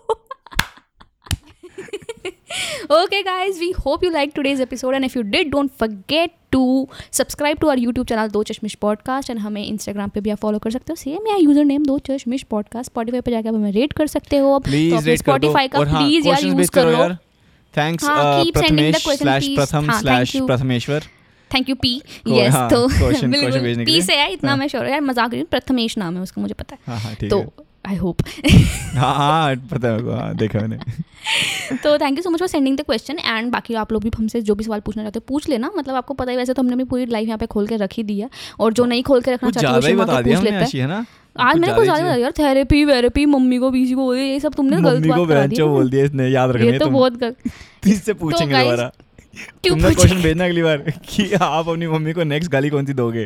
Okay guys, we hope you liked today's episode, and if you did, don't forget to subscribe to our YouTube channel Do Chashmish podcast, and हमें Instagram पे भी आप फॉलो कर सकते हो, सेम या यूजर नेम दो चश्मिश पॉडकास्ट। Spotify पे जाकर आप हमें रेट कर सकते हो, अब तो अपने Spotify का प्लीज यार यूज कर लो। Thanks Prathamesh slash Pratham slash Prathameshwar, thank you P. Yes, तो बिल्कुल पी से है, इतना मैं श्योर यार, मजाक कर रही हूँ, प्रथमेश नाम है उसका, मुझे पता है। हाँ ठीक तो है, आई होप हाँ हाँ पता है मेरे को, देखा मैंने। तो thank you so much for sending the question, and बाकी आप लोग भी हमसे जो भी सवाल पूछना चाहते हो पूछ लेना। मतलब आपको पता ही, वैसे तो हमने भी पूरी लाइफ यहाँ पे खोल के रखी दी है, और जो नहीं खोल के रखना चाहते हो वो पूछ लेते हैं। आज मैंने कुछ ज्यादा यार, थेरेपी वेरेपी मम्मी को बीसी को ये सब तुमने गलत बात करा दी, बोल दिया इसने, याद रखना ये तो बहुत गलत। इससे पूछेंगे दोबारा, तुमने क्वेश्चन भेजना अगली बार कि आप अपनी मम्मी को नेक्स्ट गाली कौन सी दोगे।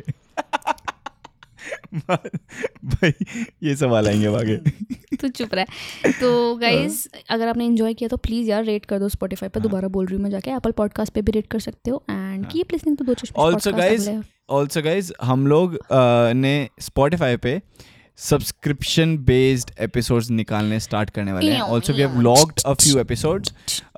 भाई ये सवाल आएंगे आगे। तो चुप रहे। तो गाइज अगर आपने एंजॉय किया तो प्लीज यार रेट कर दो स्पॉटिफाई पे, दोबारा बोल रही हूँ मैं जाके, एप्पल पॉडकास्ट पे भी रेट कर सकते हो, and keep listening to Do Chashmish also guys also guys हम लोग ने स्पॉटिफाई पे सब्सक्रिप्शन बेस्ड एपिसोड्स निकालने स्टार्ट करने वाले हैं। Also we have locked a few episodes,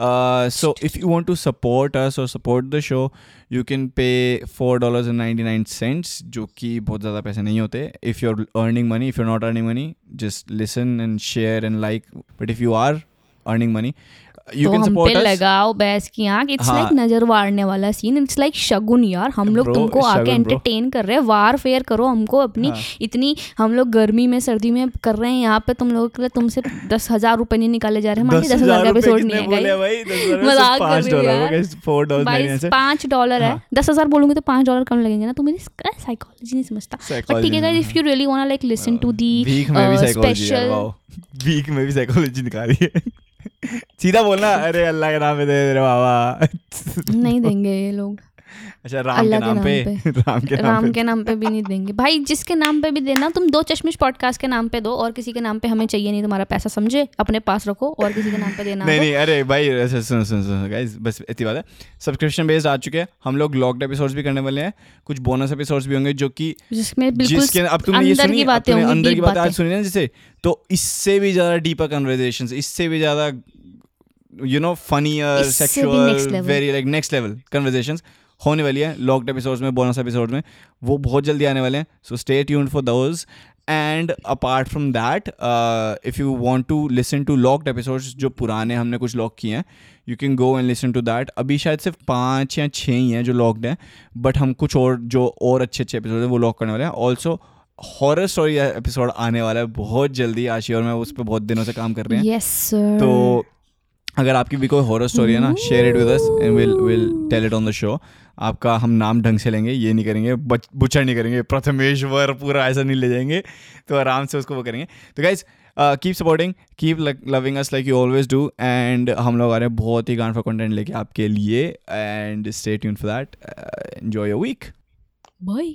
so if you want to support us और support the show, you can pay four dollars and ninety nine cents, जो कि बहुत ज़्यादा पैसे नहीं होते। If you are earning money, if you are not earning money, just listen and share and like, but if you are earning money you तो can हम support पे us. लगाओ बैस की आंख, इट्स लाइक नजर वारने वाला सीन, इट्स लाइक शगुन यार, हम लोग Bro, तुमको आके शगुन, bro. एंटरटेन कर रहे हैं, वार फेयर करो हमको अपनी। हाँ. इतनी हम लोग गर्मी में सर्दी में कर रहे हैं यहाँ पे, तुम लोगों के लिए तुमसे दस हजार रुपए नहीं निकाले जा रहे हैं, हमारे दस हजार का एपिसोड नहीं है, मजाक कर रही हूँ यार, पाँच डॉलर है, दस हजार बोलूंगी तो पाँच डॉलर कम लगेंगे ना, तुम मेरी साइकोलॉजी नहीं समझता। बट ठीक है guys, if you really want to like listen to the special, week में भी साइकोलॉजी निकाली है। सीधा बोलना, अरे अल्लाह के नाम पे दे दे बाबा। नहीं देंगे ये लोग, अच्छा राम के नाम पे, राम के नाम राम के नाम पे भी नहीं देंगे भाई, जिसके नाम पे भी देना तुम दो चश्मिश पॉडकास्ट के नाम पे दो, और किसी के नाम पे हमें चाहिए नहीं तुम्हारा पैसा, समझे, अपने पास रखो और किसी के नाम पे देना। नहीं नहीं अरे भाई सुन सुन सुन गाइस, बस इतनी बात है। सब्सक्रिप्शन बेस्ड आ चुके हैं, हम लोग लॉक्ड एपिसोड्स भी करने वाले हैं, कुछ बोनस एपिसोड्स भी होंगे जो कि जिसमें बिल्कुल जिसके अब तुमने ये सुनी, अंदर की बातें आज सुनी ना जैसे, तो इससे भी ज्यादा डीपर कन्वर्सेशंस, इससे भी ज्यादा you know funnier sexual very like next level conversations होने वाली है लॉक्ड एपिसोड्स में, बोनस एपिसोड में, वो बहुत जल्दी आने वाले हैं, so stay tuned for those. And apart from that, if you want to listen to locked episodes जो पुराने हमने कुछ लॉक किए हैं, you can go and listen to that. अभी शायद सिर्फ पाँच या छः ही हैं जो लॉक्ड हैं, बट हम कुछ और जो और अच्छे अच्छे एपिसोड हैं वो लॉक करने वाले हैं। ऑल्सो हॉरर स्टोरी एपिसोड आने वाला है बहुत जल्दी, आशी और मैं उस पर बहुत दिनों से काम कर रहे हैं। yes, sir. तो अगर आपकी भी कोई हॉरर स्टोरी है ना, share it with us and will will tell it on the show. आपका हम नाम ढंग से लेंगे, ये नहीं करेंगे, बुचर नहीं करेंगे, प्रथमेश्वर पूरा ऐसा नहीं ले जाएंगे, तो आराम से उसको वो करेंगे। तो guys keep supporting, keep loving us like you always do, and हम लोग आ रहे हैं बहुत ही गान फॉर कंटेंट लेके आपके लिए, and stay tuned for that. Enjoy your week, bye.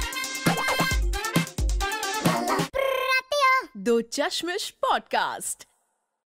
Do Chashmish podcast.